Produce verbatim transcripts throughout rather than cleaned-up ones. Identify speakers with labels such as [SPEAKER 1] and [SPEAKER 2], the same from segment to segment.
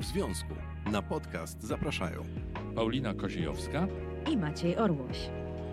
[SPEAKER 1] związku. Na podcast zapraszają
[SPEAKER 2] Paulina Koziejowska
[SPEAKER 3] i Maciej Orłoś.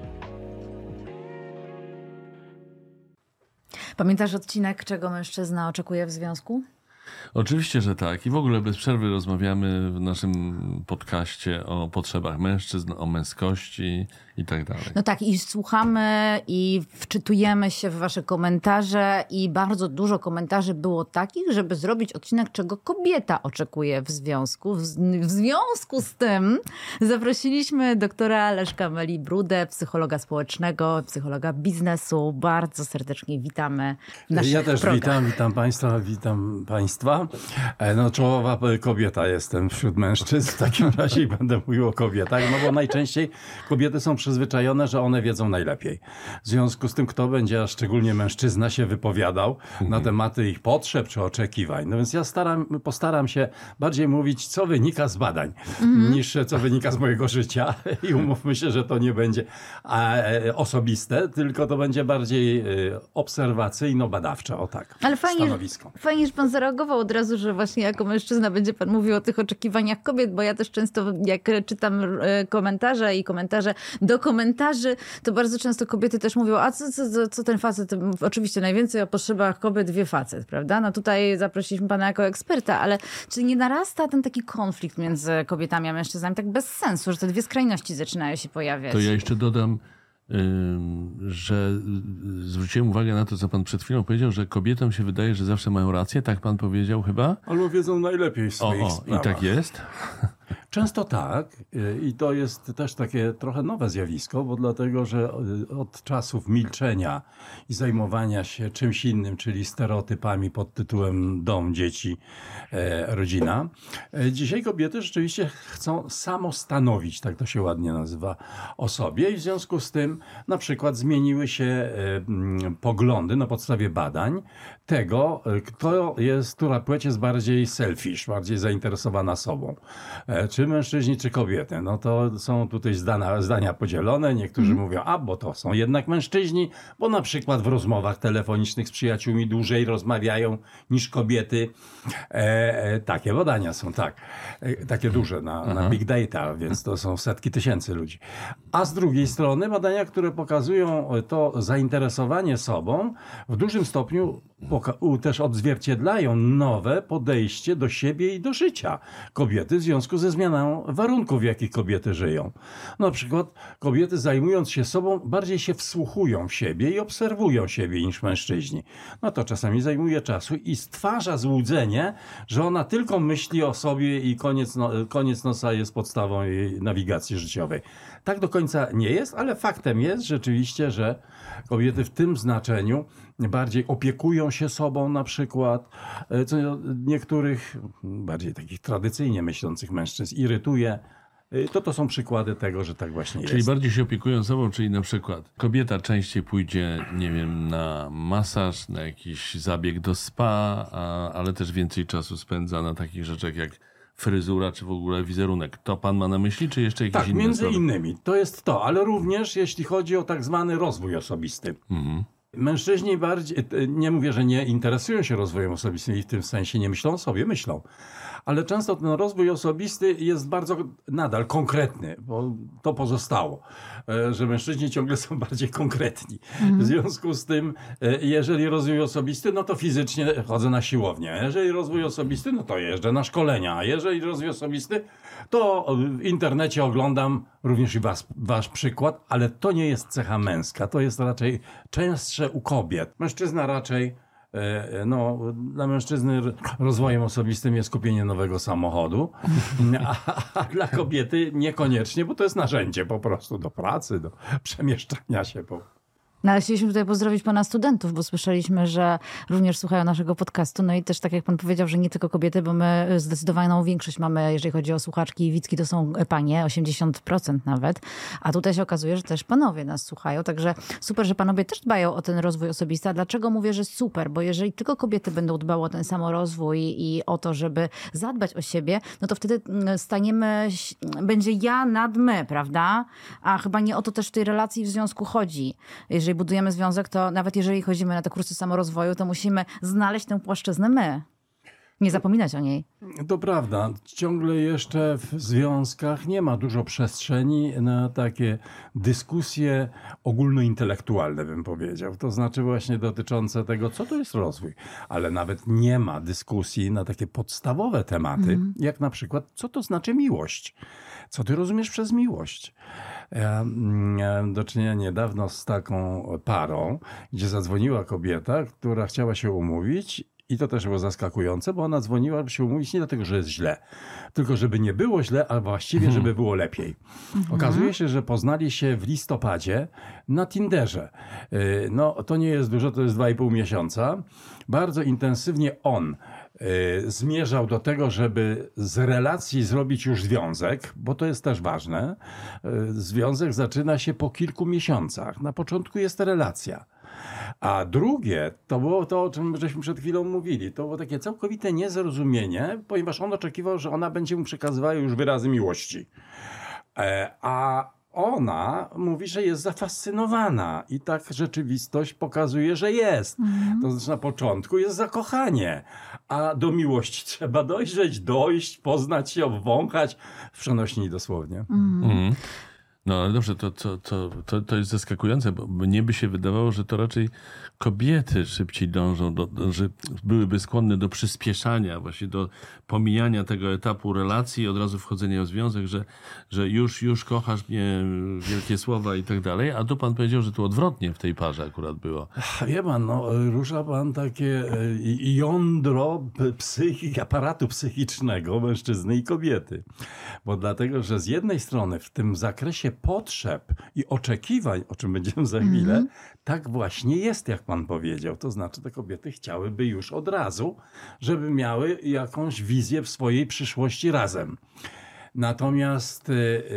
[SPEAKER 3] Pamiętasz odcinek, czego mężczyzna oczekuje w związku?
[SPEAKER 2] Oczywiście, że tak. I w ogóle bez przerwy rozmawiamy w naszym podcaście o potrzebach mężczyzn, o męskości i tak dalej.
[SPEAKER 3] No tak, i słuchamy i wczytujemy się w wasze komentarze i bardzo dużo komentarzy było takich, żeby zrobić odcinek, czego kobieta oczekuje w związku. W, w związku z tym zaprosiliśmy doktora Leszka Meli-Brudę, psychologa społecznego, psychologa biznesu. Bardzo serdecznie witamy w naszych
[SPEAKER 4] Ja też
[SPEAKER 3] progach.
[SPEAKER 4] witam, witam państwa, witam państwa. No czołowa kobieta jestem wśród mężczyzn, w takim razie będę mówił o kobietach, no bo najczęściej kobiety są przyzwyczajone, że one wiedzą najlepiej. W związku z tym, kto będzie, a szczególnie mężczyzna, się wypowiadał mhm. na tematy ich potrzeb czy oczekiwań. No więc ja staram, postaram się bardziej mówić, co wynika z badań, mhm. niż co wynika z mojego życia. I umówmy się, że to nie będzie osobiste, tylko to będzie bardziej obserwacyjno-badawcze, o tak,
[SPEAKER 3] Ale fajnie,
[SPEAKER 4] stanowisko.
[SPEAKER 3] Fajnie, że pan zareagował od razu, że właśnie jako mężczyzna będzie pan mówił o tych oczekiwaniach kobiet, bo ja też często, jak czytam komentarze i komentarze do komentarzy, to bardzo często kobiety też mówią, a co, co, co ten facet, oczywiście najwięcej o potrzebach kobiet wie facet, prawda? No tutaj zaprosiliśmy pana jako eksperta, ale czy nie narasta ten taki konflikt między kobietami a mężczyznami tak bez sensu, że te dwie skrajności zaczynają się pojawiać?
[SPEAKER 2] To ja jeszcze dodam, że zwróciłem uwagę na to, co pan przed chwilą powiedział, że kobietom się wydaje, że zawsze mają rację. Tak pan powiedział chyba?
[SPEAKER 4] Albo wiedzą najlepiej w swoich
[SPEAKER 2] o, o,
[SPEAKER 4] sprawach.
[SPEAKER 2] I tak jest?
[SPEAKER 4] Często tak. I to jest też takie trochę nowe zjawisko, bo dlatego, że od czasów milczenia i zajmowania się czymś innym, czyli stereotypami pod tytułem dom, dzieci, rodzina, dzisiaj kobiety rzeczywiście chcą samostanowić, tak to się ładnie nazywa, o sobie i w związku z tym na przykład zmieniły się poglądy na podstawie badań tego, kto jest, która płeć jest bardziej selfish, bardziej zainteresowana sobą. Czy mężczyźni, czy kobiety. No to są tutaj zdania, zdania podzielone. Niektórzy mm. mówią, a bo to są jednak mężczyźni, bo na przykład w rozmowach telefonicznych z przyjaciółmi dłużej rozmawiają niż kobiety. E, e, takie badania są, tak. E, takie duże na, na big data, więc to są setki tysięcy ludzi. A z drugiej strony badania, które pokazują to zainteresowanie sobą, w dużym stopniu poka- też odzwierciedlają nowe podejście do siebie i do życia kobiety w związku ze zmianą warunków, w jakich kobiety żyją. Na przykład kobiety, zajmując się sobą, bardziej się wsłuchują w siebie i obserwują siebie niż mężczyźni. No to czasami zajmuje czasu i stwarza złudzenie, że ona tylko myśli o sobie i koniec, no, koniec nosa jest podstawą jej nawigacji życiowej. Tak do końca nie jest, ale faktem jest rzeczywiście, że kobiety w tym znaczeniu bardziej opiekują się sobą na przykład, co niektórych bardziej takich tradycyjnie myślących mężczyzn irytuje. To to są przykłady tego, że tak właśnie jest.
[SPEAKER 2] Czyli bardziej się opiekują sobą, czyli na przykład kobieta częściej pójdzie, nie wiem, na masaż, na jakiś zabieg do spa, a, ale też więcej czasu spędza na takich rzeczach jak fryzura, czy w ogóle wizerunek. To pan ma na myśli, czy jeszcze jakieś
[SPEAKER 4] tak,
[SPEAKER 2] inne?
[SPEAKER 4] Tak, między
[SPEAKER 2] sprawy?
[SPEAKER 4] innymi. To jest to, ale również jeśli chodzi o tak zwany rozwój osobisty. Mhm. Mężczyźni bardziej, nie mówię, że nie interesują się rozwojem osobistym i w tym sensie nie myślą o sobie, myślą. Ale często ten rozwój osobisty jest bardzo nadal konkretny, bo to pozostało, że mężczyźni ciągle są bardziej konkretni. Mhm. W związku z tym, jeżeli rozwój osobisty, no to fizycznie chodzę na siłownię. Jeżeli rozwój osobisty, no to jeżdżę na szkolenia. A jeżeli rozwój osobisty, to w internecie oglądam również i was, wasz przykład, ale to nie jest cecha męska. To jest raczej częstsze u kobiet. Mężczyzna raczej, no, dla mężczyzny rozwojem osobistym jest kupienie nowego samochodu, a, a dla kobiety niekoniecznie, bo to jest narzędzie po prostu do pracy, do przemieszczania się po
[SPEAKER 3] No ale chcieliśmy tutaj pozdrowić pana studentów, bo słyszeliśmy, że również słuchają naszego podcastu. No i też tak jak pan powiedział, że nie tylko kobiety, bo my zdecydowaną większość mamy, jeżeli chodzi o słuchaczki i widzki, to są panie, osiemdziesiąt procent nawet. A tutaj się okazuje, że też panowie nas słuchają. Także super, że panowie też dbają o ten rozwój osobisty. A dlaczego mówię, że super? Bo jeżeli tylko kobiety będą dbały o ten samorozwój i o to, żeby zadbać o siebie, no to wtedy staniemy, będzie ja nad my, prawda? A chyba nie o to też w tej relacji w związku chodzi. Jeżeli budujemy związek, to nawet jeżeli chodzimy na te kursy samorozwoju, to musimy znaleźć tę płaszczyznę my. Nie zapominać o niej.
[SPEAKER 4] To prawda. Ciągle jeszcze w związkach nie ma dużo przestrzeni na takie dyskusje ogólnointelektualne, bym powiedział. To znaczy właśnie dotyczące tego, co to jest rozwój. Ale nawet nie ma dyskusji na takie podstawowe tematy, mm. jak na przykład, co to znaczy miłość. Co ty rozumiesz przez miłość? Ja miałem do czynienia niedawno z taką parą, gdzie zadzwoniła kobieta, która chciała się umówić. I to też było zaskakujące, bo ona dzwoniła, żeby się umówić nie dlatego, że jest źle, tylko żeby nie było źle, a właściwie, żeby było lepiej. Mhm. Okazuje się, że poznali się w listopadzie na Tinderze. No, to nie jest dużo, to jest dwa i pół miesiąca. Bardzo intensywnie on zmierzał do tego, żeby z relacji zrobić już związek, bo to jest też ważne. Związek zaczyna się po kilku miesiącach. Na początku jest relacja. A drugie, to było to, o czym żeśmy przed chwilą mówili. To było takie całkowite niezrozumienie, ponieważ on oczekiwał, że ona będzie mu przekazywała już wyrazy miłości. A ona mówi, że jest zafascynowana i tak rzeczywistość pokazuje, że jest. Mhm. To znaczy na początku jest zakochanie, a do miłości trzeba dojrzeć, dojść, poznać się, obwąchać, w przenośni dosłownie.
[SPEAKER 2] Mhm. Mhm. No ale dobrze, to, to, to, to, to jest zaskakujące, bo mnie by się wydawało, że to raczej kobiety szybciej dążą, do, do, że byłyby skłonne do przyspieszania, właśnie do pomijania tego etapu relacji i od razu wchodzenia w związek, że, że już, już kochasz mnie, wielkie słowa i tak dalej, a tu pan powiedział, że tu odwrotnie w tej parze akurat było.
[SPEAKER 4] Wie pan, no, rusza pan takie jądro psychiki, aparatu psychicznego mężczyzny i kobiety. Bo dlatego, że z jednej strony w tym zakresie potrzeb i oczekiwań, o czym będziemy za chwilę, mm-hmm. tak właśnie jest, jak pan powiedział. To znaczy, te kobiety chciałyby już od razu, żeby miały jakąś wizję w swojej przyszłości razem. Natomiast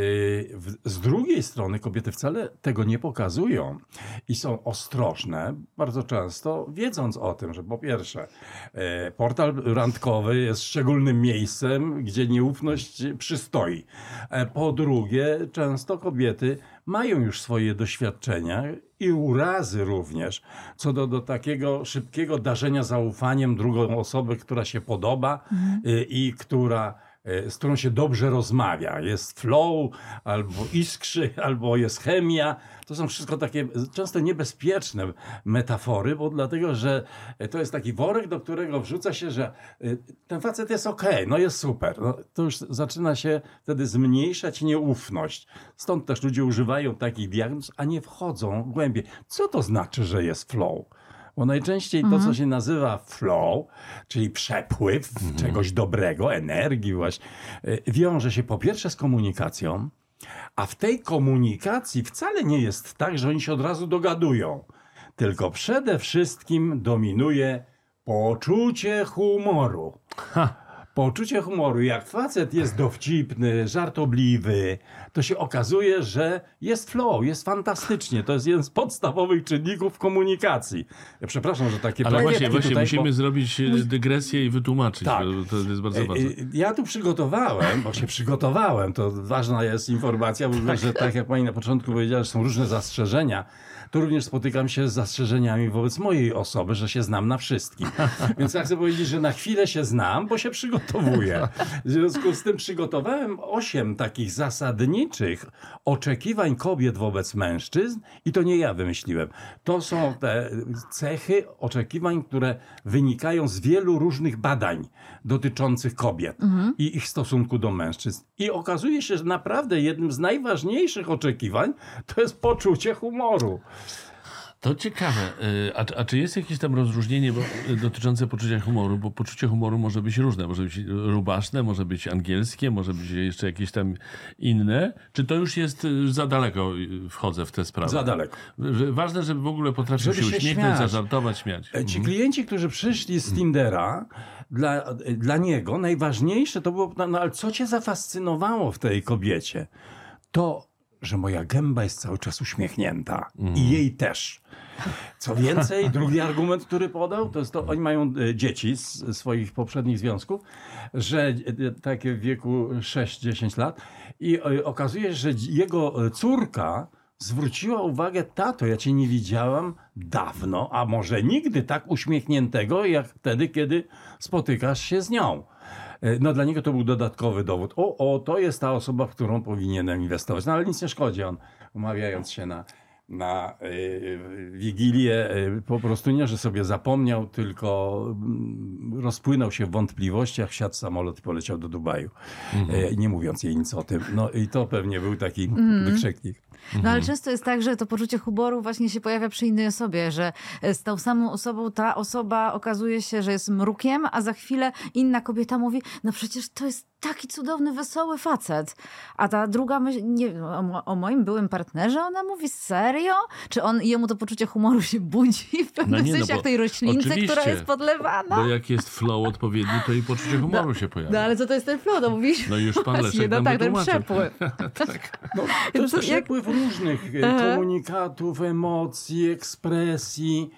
[SPEAKER 4] yy, z drugiej strony kobiety wcale tego nie pokazują i są ostrożne, bardzo często wiedząc o tym, że po pierwsze yy, portal randkowy jest szczególnym miejscem, gdzie nieufność przystoi. E, po drugie, często kobiety mają już swoje doświadczenia i urazy również, co do, do takiego szybkiego darzenia zaufaniem drugą osobę, która się podoba mhm. yy, i która z którą się dobrze rozmawia. Jest flow, albo iskrzy, albo jest chemia. To są wszystko takie często niebezpieczne metafory, bo dlatego, że to jest taki worek, do którego wrzuca się, że ten facet jest okej, okay, no jest super. No, to już zaczyna się wtedy zmniejszać nieufność. Stąd też ludzie używają takich diagnoz, a nie wchodzą głębiej. Co to znaczy, że jest flow? Bo najczęściej mhm. to, co się nazywa flow, czyli przepływ mhm. czegoś dobrego, energii właśnie, wiąże się po pierwsze z komunikacją, a w tej komunikacji wcale nie jest tak, że oni się od razu dogadują, tylko przede wszystkim dominuje poczucie humoru. Ha. Poczucie humoru. Jak facet jest dowcipny, żartobliwy, to się okazuje, że jest flow, jest fantastycznie. To jest jeden z podstawowych czynników komunikacji. Ja przepraszam, że takie...
[SPEAKER 2] Ale właśnie, właśnie
[SPEAKER 4] tutaj,
[SPEAKER 2] musimy
[SPEAKER 4] bo...
[SPEAKER 2] zrobić dygresję i wytłumaczyć.
[SPEAKER 4] Tak.
[SPEAKER 2] To jest bardzo ważne.
[SPEAKER 4] Ja tu przygotowałem, bo się przygotowałem, to ważna jest informacja, tak. że tak jak pani na początku powiedziała, że są różne zastrzeżenia, to również spotykam się z zastrzeżeniami wobec mojej osoby, że się znam na wszystkim. Więc ja chcę powiedzieć, że na chwilę się znam, bo się przygotowuję. W związku z tym przygotowałem osiem takich zasadniczych oczekiwań kobiet wobec mężczyzn i to nie ja wymyśliłem. To są te cechy oczekiwań, które wynikają z wielu różnych badań dotyczących kobiet mhm. i ich stosunku do mężczyzn. I okazuje się, że naprawdę jednym z najważniejszych oczekiwań to jest poczucie humoru.
[SPEAKER 2] To ciekawe. A, a czy jest jakieś tam rozróżnienie bo, dotyczące poczucia humoru? Bo poczucie humoru może być różne. Może być rubaszne, może być angielskie, może być jeszcze jakieś tam inne. Czy to już jest za daleko wchodzę w tę sprawę?
[SPEAKER 4] Za daleko.
[SPEAKER 2] Ważne, żeby w ogóle potrafić się, się uśmiechnąć, śmiać. zażartować, śmiać.
[SPEAKER 4] Ci klienci, którzy przyszli z Tindera, dla, dla niego najważniejsze to było, no ale co cię zafascynowało w tej kobiecie? To, że moja gęba jest cały czas uśmiechnięta. Mm. I jej też. Co więcej, drugi argument, który podał, to jest to, oni mają dzieci z swoich poprzednich związków, że takie w wieku sześć dziesięć lat i okazuje się, że jego córka zwróciła uwagę: tato, ja cię nie widziałam dawno, a może nigdy tak uśmiechniętego, jak wtedy, kiedy spotykasz się z nią. No dla niego to był dodatkowy dowód. O, o, to jest ta osoba, w którą powinienem inwestować. No ale nic nie szkodzi. On, umawiając się na, na yy, Wigilię, yy, po prostu nie, że sobie zapomniał, tylko yy, rozpłynął się w wątpliwościach, wsiadł w samolot i poleciał do Dubaju. Mhm. Yy, nie mówiąc jej nic o tym. No i to pewnie był taki mhm. wykrzyknik.
[SPEAKER 3] No ale często jest tak, że to poczucie humoru właśnie się pojawia przy innej osobie, że z tą samą osobą ta osoba okazuje się, że jest mrukiem, a za chwilę inna kobieta mówi: no przecież to jest taki cudowny, wesoły facet. A ta druga myśli, nie wiem, o, o moim byłym partnerze ona mówi: serio? Czy on, jemu to poczucie humoru się budzi w pewnym
[SPEAKER 2] no nie,
[SPEAKER 3] sensie,
[SPEAKER 2] no
[SPEAKER 3] jak tej roślince, która jest podlewana?
[SPEAKER 2] Bo jak jest flow odpowiedni, to i poczucie humoru
[SPEAKER 3] no,
[SPEAKER 2] się pojawia.
[SPEAKER 3] No ale co to jest ten flow? No mówisz?
[SPEAKER 2] No już pan Leszek
[SPEAKER 3] no,
[SPEAKER 2] nam
[SPEAKER 3] tak, ten
[SPEAKER 2] wytłumaczył.
[SPEAKER 3] przepływ.
[SPEAKER 2] tak.
[SPEAKER 4] No, to jest
[SPEAKER 3] jak...
[SPEAKER 4] przepływ różnych komunikatów, emocji, ekspresji,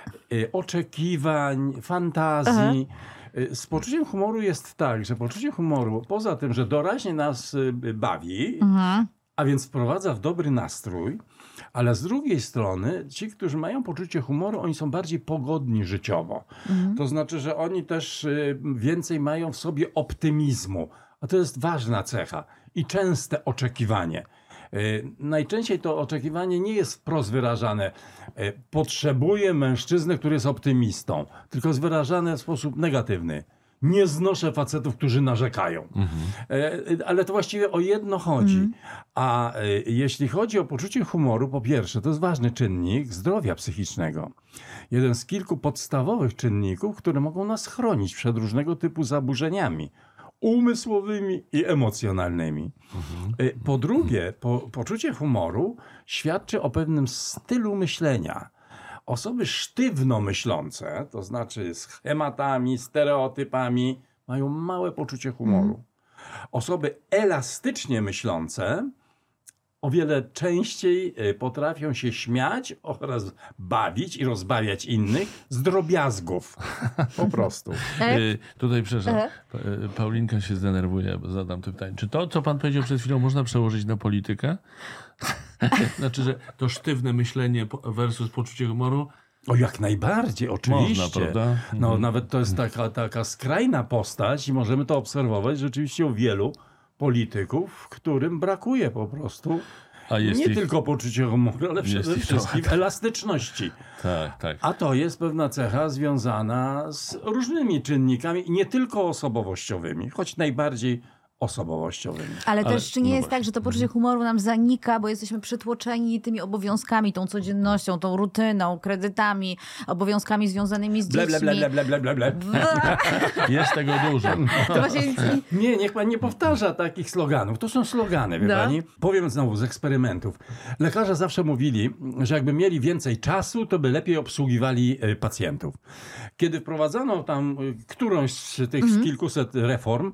[SPEAKER 4] oczekiwań, fantazji. Aha. Z poczuciem humoru jest tak, że poczucie humoru, poza tym, że doraźnie nas bawi, mhm. a więc wprowadza w dobry nastrój, ale z drugiej strony ci, którzy mają poczucie humoru, oni są bardziej pogodni życiowo. Mhm. To znaczy, że oni też więcej mają w sobie optymizmu, a to jest ważna cecha i częste oczekiwanie. Najczęściej to oczekiwanie nie jest wprost wyrażane: potrzebuję mężczyznę, który jest optymistą, tylko jest wyrażane w sposób negatywny. Nie znoszę facetów, którzy narzekają. Mhm. Ale to właściwie o jedno chodzi. Mhm. A jeśli chodzi o poczucie humoru, po pierwsze, to jest ważny czynnik zdrowia psychicznego. Jeden z kilku podstawowych czynników, które mogą nas chronić przed różnego typu zaburzeniami umysłowymi i emocjonalnymi. Mhm. Po drugie, po, poczucie humoru świadczy o pewnym stylu myślenia. Osoby sztywno myślące, to znaczy schematami, stereotypami, mają małe poczucie humoru. Mhm. Osoby elastycznie myślące o wiele częściej potrafią się śmiać oraz bawić i rozbawiać innych z drobiazgów. Po prostu.
[SPEAKER 2] Y, tutaj, przepraszam, Paulinka się zdenerwuje, bo zadam to pytanie. Czy to, co pan powiedział przed chwilą, można przełożyć na politykę? Znaczy, że to sztywne myślenie versus poczucie humoru?
[SPEAKER 4] O, jak najbardziej, oczywiście.
[SPEAKER 2] Można, prawda?
[SPEAKER 4] No,
[SPEAKER 2] mhm.
[SPEAKER 4] Nawet to jest taka, taka skrajna postać i możemy to obserwować rzeczywiście u wielu polityków, którym brakuje po prostu A jest nie ich... tylko poczucia humoru, ale przede wszystkim to... elastyczności.
[SPEAKER 2] Tak, tak.
[SPEAKER 4] A to jest pewna cecha związana z różnymi czynnikami, nie tylko osobowościowymi, choć najbardziej osobowościowymi.
[SPEAKER 3] Ale, Ale też czy nie
[SPEAKER 4] no
[SPEAKER 3] jest
[SPEAKER 4] właśnie.
[SPEAKER 3] tak, że to poczucie humoru nam zanika, bo jesteśmy przytłoczeni tymi obowiązkami, tą codziennością, tą rutyną, kredytami, obowiązkami związanymi z dziećmi.
[SPEAKER 4] Ble, ble, ble, ble, ble, ble, ble.
[SPEAKER 2] Jest tego dużo.
[SPEAKER 3] To właśnie...
[SPEAKER 4] Nie, niech pan nie powtarza takich sloganów. To są slogany, wie no. pani. Powiem znowu z eksperymentów. Lekarze zawsze mówili, że jakby mieli więcej czasu, to by lepiej obsługiwali pacjentów. Kiedy wprowadzano tam którąś z tych mhm. kilkuset reform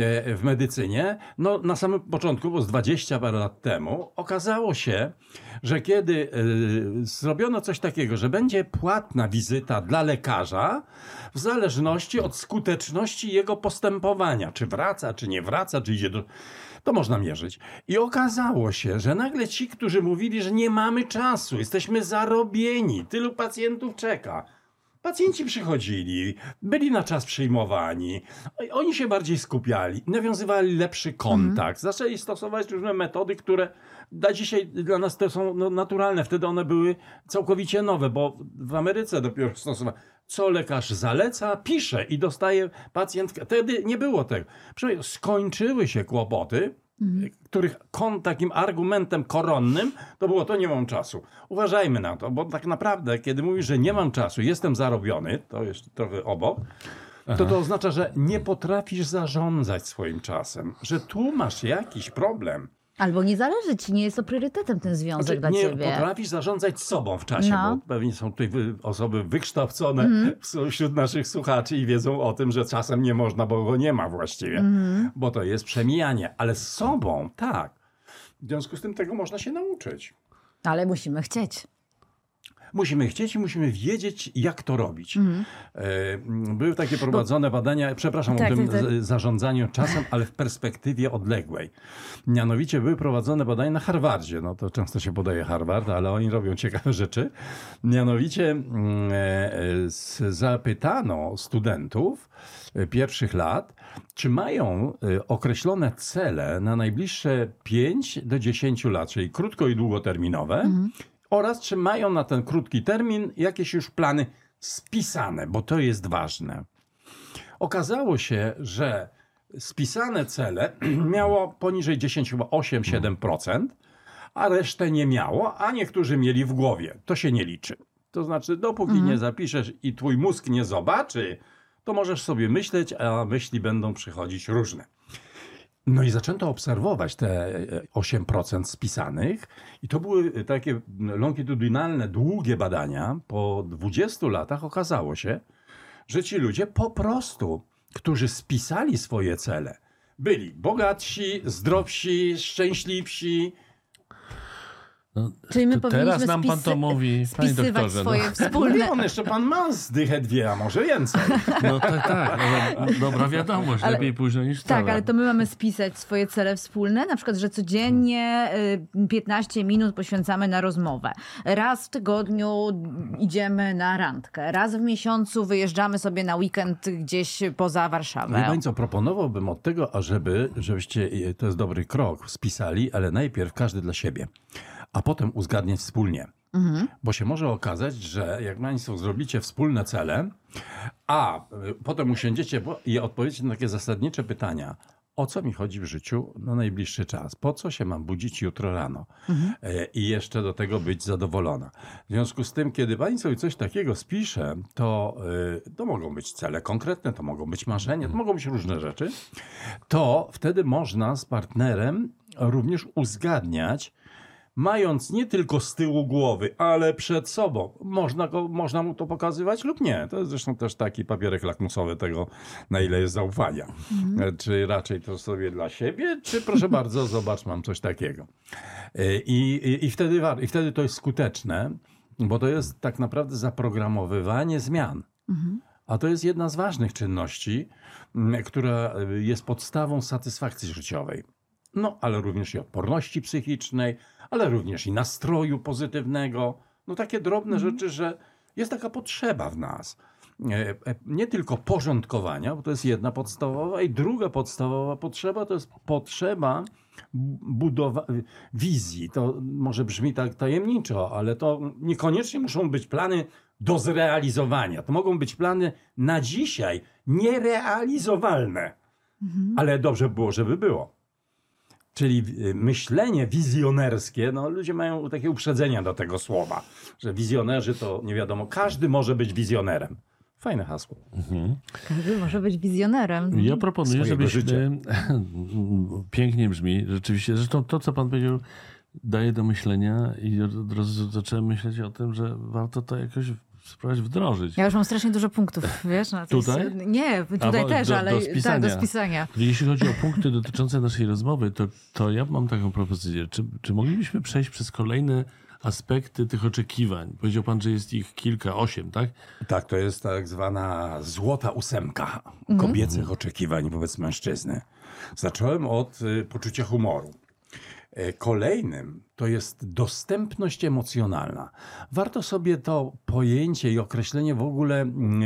[SPEAKER 4] w medycynie, no na samym początku, bo z dwadzieścia parę lat temu, okazało się, że kiedy y, zrobiono coś takiego, że będzie płatna wizyta dla lekarza w zależności od skuteczności jego postępowania, czy wraca, czy nie wraca, czy idzie do... To można mierzyć. I okazało się, że nagle ci, którzy mówili, że nie mamy czasu, jesteśmy zarobieni, tylu pacjentów czeka, pacjenci przychodzili, byli na czas przyjmowani, oni się bardziej skupiali, nawiązywali lepszy kontakt, mm. zaczęli stosować różne metody, które dla dzisiaj dla nas to są no, naturalne. Wtedy one były całkowicie nowe, bo w Ameryce dopiero stosowano. Co lekarz zaleca, pisze i dostaje pacjent. Wtedy nie było tego. Przynajmniej skończyły się kłopoty, Mhm. których kon, takim argumentem koronnym to było: to nie mam czasu. Uważajmy na to, bo tak naprawdę, kiedy mówisz, że nie mam czasu, jestem zarobiony, to jest trochę obok, to to oznacza, że nie potrafisz zarządzać swoim czasem, że tu masz jakiś problem.
[SPEAKER 3] Albo nie zależy ci, nie jest to priorytetem ten związek znaczy, dla
[SPEAKER 4] nie
[SPEAKER 3] ciebie.
[SPEAKER 4] Nie potrafisz zarządzać sobą w czasie, no. bo pewnie są tutaj osoby wykształcone mm. wśród naszych słuchaczy i wiedzą o tym, że czasem nie można, bo go nie ma właściwie, mm. bo to jest przemijanie. Ale z sobą, tak. W związku z tym tego można się nauczyć.
[SPEAKER 3] Ale musimy chcieć.
[SPEAKER 4] Musimy chcieć i musimy wiedzieć, jak to robić.
[SPEAKER 3] Mhm.
[SPEAKER 4] Były takie prowadzone badania, przepraszam
[SPEAKER 3] Tak,
[SPEAKER 4] o tym
[SPEAKER 3] tak, tak.
[SPEAKER 4] zarządzaniu czasem, ale w perspektywie odległej. Mianowicie były prowadzone badania na Harvardzie. No to często się podaje Harvard, ale oni robią ciekawe rzeczy. Mianowicie zapytano studentów pierwszych lat, czy mają określone cele na najbliższe pięć do dziesięciu lat, czyli krótko i długoterminowe, mhm. oraz czy mają na ten krótki termin jakieś już plany spisane, bo to jest ważne. Okazało się, że spisane cele miało poniżej dziesięć, chyba osiem do siedmiu procent, a resztę nie miało, a niektórzy mieli w głowie. To się nie liczy. To znaczy, dopóki mhm. nie zapiszesz i twój mózg nie zobaczy, to możesz sobie myśleć, a myśli będą przychodzić różne. No i zaczęto obserwować te osiem procent spisanych i to były takie longitudinalne, długie badania. Po dwudziestu latach okazało się, że ci ludzie po prostu, którzy spisali swoje cele, byli bogatsi, zdrowsi, szczęśliwsi.
[SPEAKER 2] No,
[SPEAKER 3] Czyli my
[SPEAKER 2] teraz nam pan
[SPEAKER 3] spisy-
[SPEAKER 2] to mówi, panie
[SPEAKER 3] spisywać
[SPEAKER 2] doktorze.
[SPEAKER 3] swoje
[SPEAKER 2] No.
[SPEAKER 3] wspólne...
[SPEAKER 4] Nie, on jeszcze pan ma zdychę dwie, a może więcej.
[SPEAKER 2] No tak, tak. Ale dobra wiadomość,
[SPEAKER 3] Ale-
[SPEAKER 2] lepiej późno niż wcale.
[SPEAKER 3] Tak, ale to my mamy spisać swoje cele wspólne, na przykład, że codziennie y, piętnaście minut poświęcamy na rozmowę. Raz w tygodniu idziemy na randkę. Raz w miesiącu wyjeżdżamy sobie na weekend gdzieś poza Warszawę.
[SPEAKER 4] Wie pani co, proponowałbym od tego, ażeby, żebyście, to jest dobry krok, spisali, ale najpierw każdy dla siebie, a potem uzgadniać wspólnie. Mhm. Bo się może okazać, że jak państwo zrobicie wspólne cele, a y, potem usiądziecie i odpowiecie na takie zasadnicze pytania, o co mi chodzi w życiu na najbliższy czas, po co się mam budzić jutro rano mhm. y, i jeszcze do tego być zadowolona. W związku z tym, kiedy pani sobie coś takiego spisze, to, y, to mogą być cele konkretne, to mogą być marzenia, to mogą być różne rzeczy, to wtedy można z partnerem również uzgadniać, mając nie tylko z tyłu głowy, ale przed sobą. Można, go, można mu to pokazywać lub nie. To jest zresztą też taki papierek lakmusowy tego, na ile jest zaufania. Mhm. Czy raczej to sobie dla siebie, czy proszę bardzo, zobacz, mam coś takiego. I, i, i, wtedy, I wtedy to jest skuteczne, bo to jest tak naprawdę zaprogramowywanie zmian. Mhm. A to jest jedna z ważnych czynności, która jest podstawą satysfakcji życiowej. No, ale również i odporności psychicznej, ale również i nastroju pozytywnego. No takie drobne mm. rzeczy, że jest taka potrzeba w nas. Nie tylko porządkowania, bo to jest jedna podstawowa, i druga podstawowa potrzeba to jest potrzeba budowa wizji. To może brzmi tak tajemniczo, ale to niekoniecznie muszą być plany do zrealizowania. To mogą być plany na dzisiaj nierealizowalne. Mhm. Ale dobrze było, żeby było. Czyli myślenie wizjonerskie, no ludzie mają takie uprzedzenia do tego słowa, że wizjonerzy to nie wiadomo, każdy może być wizjonerem. Fajne hasło. Mhm.
[SPEAKER 3] Każdy może być wizjonerem.
[SPEAKER 2] Ja proponuję, żebyśmy... Pięknie brzmi, rzeczywiście. Zresztą to, co pan powiedział, daje do myślenia i od razu zacząłem myśleć o tym, że warto to jakoś spróbować wdrożyć.
[SPEAKER 3] Ja już mam strasznie dużo punktów, wiesz? No,
[SPEAKER 2] tutaj?
[SPEAKER 3] Jest, nie, tutaj
[SPEAKER 2] A,
[SPEAKER 3] też,
[SPEAKER 2] do,
[SPEAKER 3] ale
[SPEAKER 2] do spisania.
[SPEAKER 3] tak, do spisania.
[SPEAKER 2] Jeśli chodzi o punkty dotyczące naszej rozmowy, to, to ja mam taką propozycję. Czy, czy moglibyśmy przejść przez kolejne aspekty tych oczekiwań? Powiedział pan, że jest ich kilka, osiem, tak?
[SPEAKER 4] Tak, to jest tak zwana złota ósemka kobiecych mhm. oczekiwań wobec mężczyzny. Zacząłem od y, poczucia humoru. Kolejnym to jest dostępność emocjonalna. Warto sobie to pojęcie i określenie w ogóle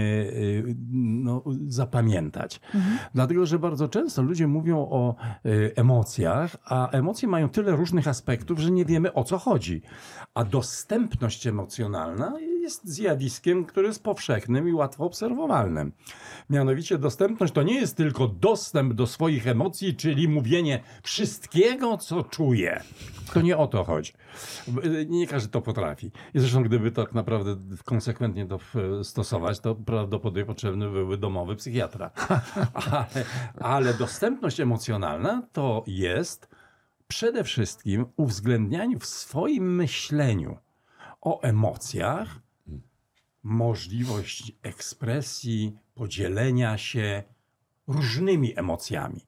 [SPEAKER 4] no, zapamiętać. Mhm. Dlatego, że bardzo często ludzie mówią o emocjach, a emocje mają tyle różnych aspektów, że nie wiemy, o co chodzi. A dostępność emocjonalna jest zjawiskiem, które jest powszechnym i łatwo obserwowalnym. Mianowicie dostępność to nie jest tylko dostęp do swoich emocji, czyli mówienie wszystkiego, co czuję. To nie o to chodzi. Nie każdy to potrafi. I zresztą gdyby tak naprawdę konsekwentnie to stosować, to prawdopodobnie potrzebny byłby domowy psychiatra. Ale, ale dostępność emocjonalna to jest przede wszystkim uwzględnianie w swoim myśleniu o emocjach możliwość ekspresji, podzielenia się różnymi emocjami.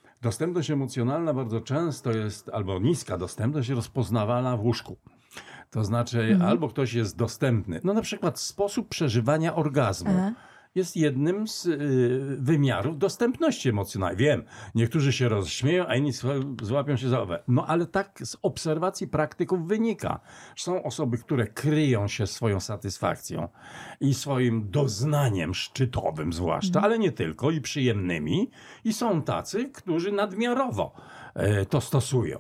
[SPEAKER 4] Dostępność emocjonalna bardzo często jest, albo niska dostępność, rozpoznawana w łóżku. To znaczy mhm. albo ktoś jest dostępny. No na przykład sposób przeżywania orgazmu. Aha. Jest jednym z y, wymiarów dostępności emocjonalnej. Wiem, niektórzy się rozśmieją, a inni złapią się za owe. No ale tak z obserwacji praktyków wynika. Są osoby, które kryją się swoją satysfakcją i swoim doznaniem szczytowym zwłaszcza, mm. ale nie tylko, i przyjemnymi. I są tacy, którzy nadmiarowo y, to stosują.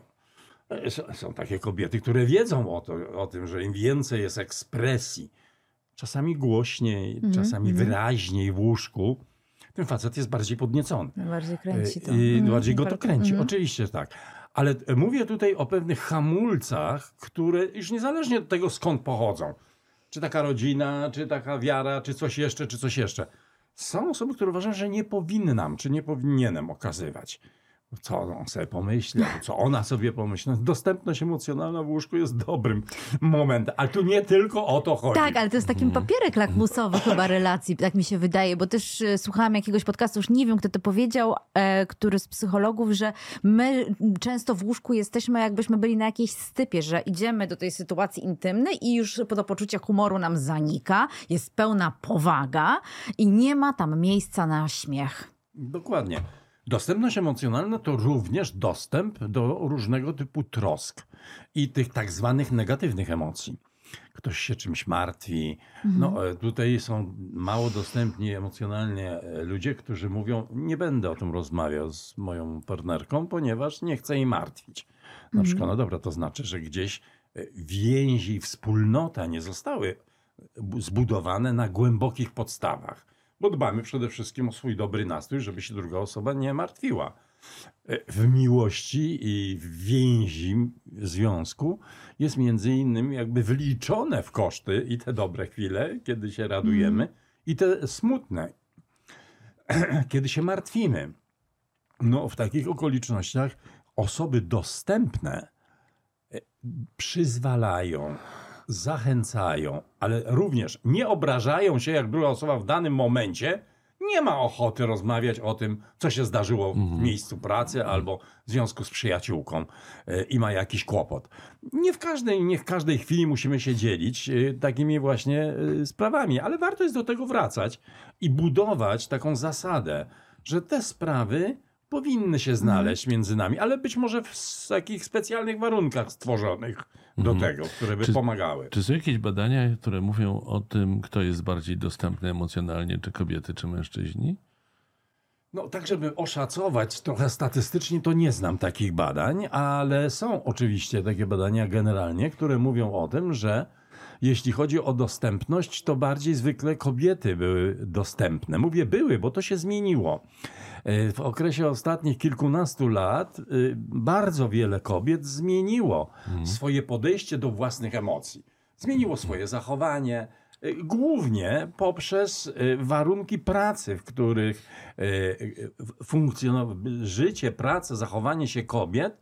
[SPEAKER 4] Są takie kobiety, które wiedzą o, to, o tym, że im więcej jest ekspresji, czasami głośniej, mm, czasami mm. wyraźniej w łóżku, ten facet jest bardziej podniecony.
[SPEAKER 3] Bardziej kręci to.
[SPEAKER 4] I
[SPEAKER 3] mm,
[SPEAKER 4] bardziej go to kręci,
[SPEAKER 3] mm.
[SPEAKER 4] oczywiście tak. Ale mówię tutaj o pewnych hamulcach, które już niezależnie od tego, skąd pochodzą, czy taka rodzina, czy taka wiara, czy coś jeszcze, czy coś jeszcze. Są osoby, które uważają, że nie powinnam, czy nie powinienem okazywać. Co on sobie pomyśli, co ona sobie pomyśli. Dostępność emocjonalna w łóżku jest dobrym momentem, ale tu nie tylko o to chodzi.
[SPEAKER 3] Tak, ale to jest taki papierek lakmusowy chyba relacji, tak mi się wydaje, bo też e, słuchałam jakiegoś podcastu, już nie wiem, kto to powiedział, e, który z psychologów, że my często w łóżku jesteśmy, jakbyśmy byli na jakiejś stypie, że idziemy do tej sytuacji intymnej i już to poczucie humoru nam zanika, jest pełna powaga i nie ma tam miejsca na śmiech.
[SPEAKER 4] Dokładnie. Dostępność emocjonalna to również dostęp do różnego typu trosk i tych tak zwanych negatywnych emocji. Ktoś się czymś martwi. Mhm. No, tutaj są mało dostępni emocjonalnie ludzie, którzy mówią, nie będę o tym rozmawiał z moją partnerką, ponieważ nie chcę jej martwić. Na mhm. przykład, no dobra, to znaczy, że gdzieś więzi i wspólnota nie zostały zbudowane na głębokich podstawach. Bo dbamy przede wszystkim o swój dobry nastrój, żeby się druga osoba nie martwiła. W miłości i w więzi, w związku jest między innymi jakby wliczone w koszty i te dobre chwile, kiedy się radujemy, mm. i te smutne, kiedy się martwimy. No w takich okolicznościach osoby dostępne przyzwalają, zachęcają, ale również nie obrażają się, jak druga osoba w danym momencie nie ma ochoty rozmawiać o tym, co się zdarzyło w mhm. miejscu pracy albo w związku z przyjaciółką yy, i ma jakiś kłopot. Nie w każdej, nie w każdej chwili musimy się dzielić yy, takimi właśnie yy, sprawami, ale warto jest do tego wracać i budować taką zasadę, że te sprawy powinny się znaleźć mhm. między nami, ale być może w takich specjalnych warunkach stworzonych do mhm. tego, które by
[SPEAKER 2] czy,
[SPEAKER 4] pomagały.
[SPEAKER 2] Czy są jakieś badania, które mówią o tym, kto jest bardziej dostępny emocjonalnie, czy kobiety, czy mężczyźni?
[SPEAKER 4] No tak, żeby oszacować trochę statystycznie, to nie znam takich badań, ale są oczywiście takie badania generalnie, które mówią o tym, że jeśli chodzi o dostępność, to bardziej zwykle kobiety były dostępne. Mówię były, bo to się zmieniło. W okresie ostatnich kilkunastu lat bardzo wiele kobiet zmieniło hmm. swoje podejście do własnych emocji. Zmieniło swoje zachowanie, głównie poprzez warunki pracy, w których funkcjonowało życie, praca, zachowanie się kobiet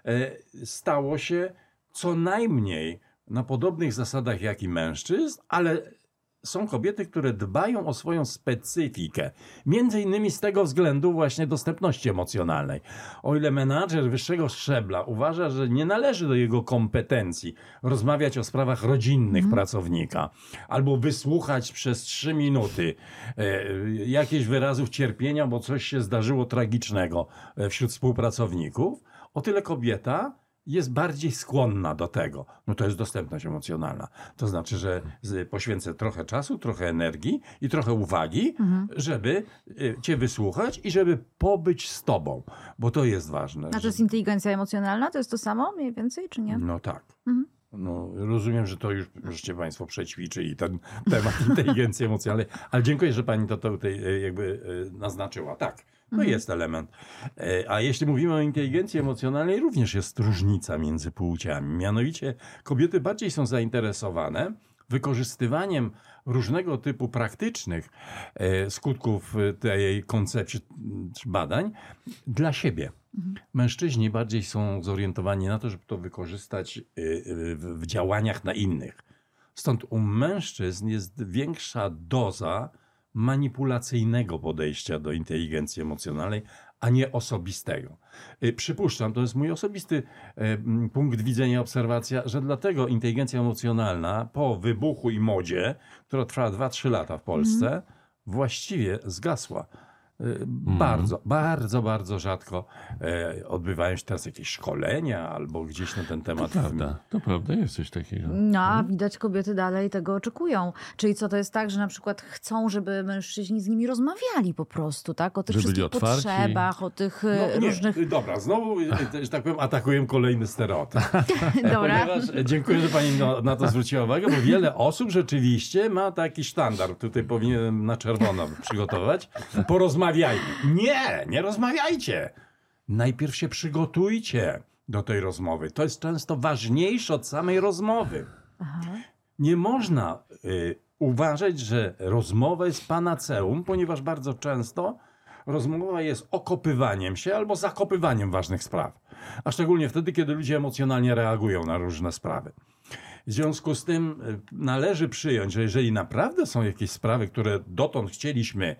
[SPEAKER 4] stało się co najmniej na podobnych zasadach jak i mężczyzn, ale są kobiety, które dbają o swoją specyfikę. Między innymi z tego względu właśnie dostępności emocjonalnej. O ile menadżer wyższego szczebla uważa, że nie należy do jego kompetencji rozmawiać o sprawach rodzinnych mm. pracownika, albo wysłuchać przez trzy minuty e, jakichś wyrazów cierpienia, bo coś się zdarzyło tragicznego wśród współpracowników, o tyle kobieta jest bardziej skłonna do tego. No to jest dostępność emocjonalna. To znaczy, że poświęcę trochę czasu, trochę energii i trochę uwagi, mhm. żeby cię wysłuchać i żeby pobyć z tobą, bo to jest ważne.
[SPEAKER 3] A to jest inteligencja emocjonalna? To jest to samo mniej więcej, czy nie?
[SPEAKER 4] No tak. Mhm. No, rozumiem, że to już żeście państwo przećwiczyli ten temat inteligencji emocjonalnej, ale dziękuję, że pani to tutaj jakby naznaczyła. Tak. To mhm. jest element. A jeśli mówimy o inteligencji emocjonalnej, również jest różnica między płciami. Mianowicie kobiety bardziej są zainteresowane wykorzystywaniem różnego typu praktycznych skutków tej koncepcji badań dla siebie. Mhm. Mężczyźni bardziej są zorientowani na to, żeby to wykorzystać w działaniach na innych. Stąd u mężczyzn jest większa doza manipulacyjnego podejścia do inteligencji emocjonalnej, a nie osobistego. Przypuszczam, to jest mój osobisty punkt widzenia, obserwacja, że dlatego inteligencja emocjonalna po wybuchu i modzie, która trwała dwa trzy lata w Polsce, mm. właściwie zgasła. Bardzo, mm. bardzo, bardzo rzadko e, odbywają się teraz jakieś szkolenia albo gdzieś na ten temat.
[SPEAKER 2] To prawda, to prawda, jest coś takiego.
[SPEAKER 3] No, a widać, kobiety dalej tego oczekują. Czyli co, to jest tak, że na przykład chcą, żeby mężczyźni z nimi rozmawiali po prostu, tak? O tych
[SPEAKER 2] żeby
[SPEAKER 3] wszystkich potrzebach, o tych no, nie, różnych...
[SPEAKER 4] Dobra, znowu, że tak powiem, atakuję kolejny stereotyp.
[SPEAKER 3] Dobra.
[SPEAKER 4] Ponieważ, dziękuję, że pani na, na to zwróciła uwagę, bo wiele osób rzeczywiście ma taki sztandar. Tutaj powinienem na czerwono przygotować. Porozmawiajmy. Nie, nie rozmawiajcie. Najpierw się przygotujcie do tej rozmowy. To jest często ważniejsze od samej rozmowy. Aha. Nie można y, uważać, że rozmowa jest panaceum, ponieważ bardzo często rozmowa jest okopywaniem się albo zakopywaniem ważnych spraw. A szczególnie wtedy, kiedy ludzie emocjonalnie reagują na różne sprawy. W związku z tym należy przyjąć, że jeżeli naprawdę są jakieś sprawy, które dotąd chcieliśmy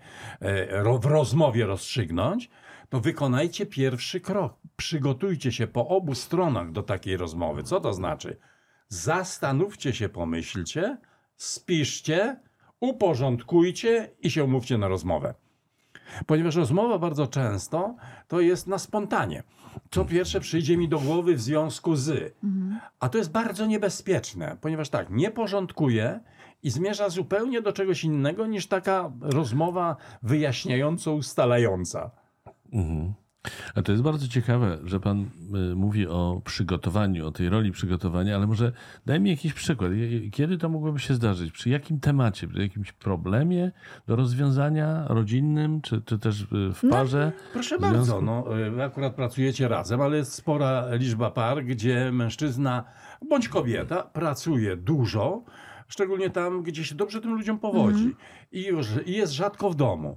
[SPEAKER 4] w rozmowie rozstrzygnąć, to wykonajcie pierwszy krok. Przygotujcie się po obu stronach do takiej rozmowy. Co to znaczy? Zastanówcie się, pomyślcie, spiszcie, uporządkujcie i się umówcie na rozmowę. Ponieważ rozmowa bardzo często to jest na spontanie. Co pierwsze przyjdzie mi do głowy w związku z. A to jest bardzo niebezpieczne, ponieważ tak, nie porządkuje i zmierza zupełnie do czegoś innego niż taka rozmowa wyjaśniająco ustalająca.
[SPEAKER 2] Mhm. A to jest bardzo ciekawe, że pan y, mówi o przygotowaniu, o tej roli przygotowania, ale może daj mi jakiś przykład. Kiedy to mogłoby się zdarzyć? Przy jakim temacie? Przy jakimś problemie do rozwiązania rodzinnym, czy, czy też w parze?
[SPEAKER 4] No, proszę bardzo, no, wy akurat pracujecie razem, ale jest spora liczba par, gdzie mężczyzna bądź kobieta pracuje dużo, szczególnie tam, gdzie się dobrze tym ludziom powodzi. Mm. I, już, I jest rzadko w domu.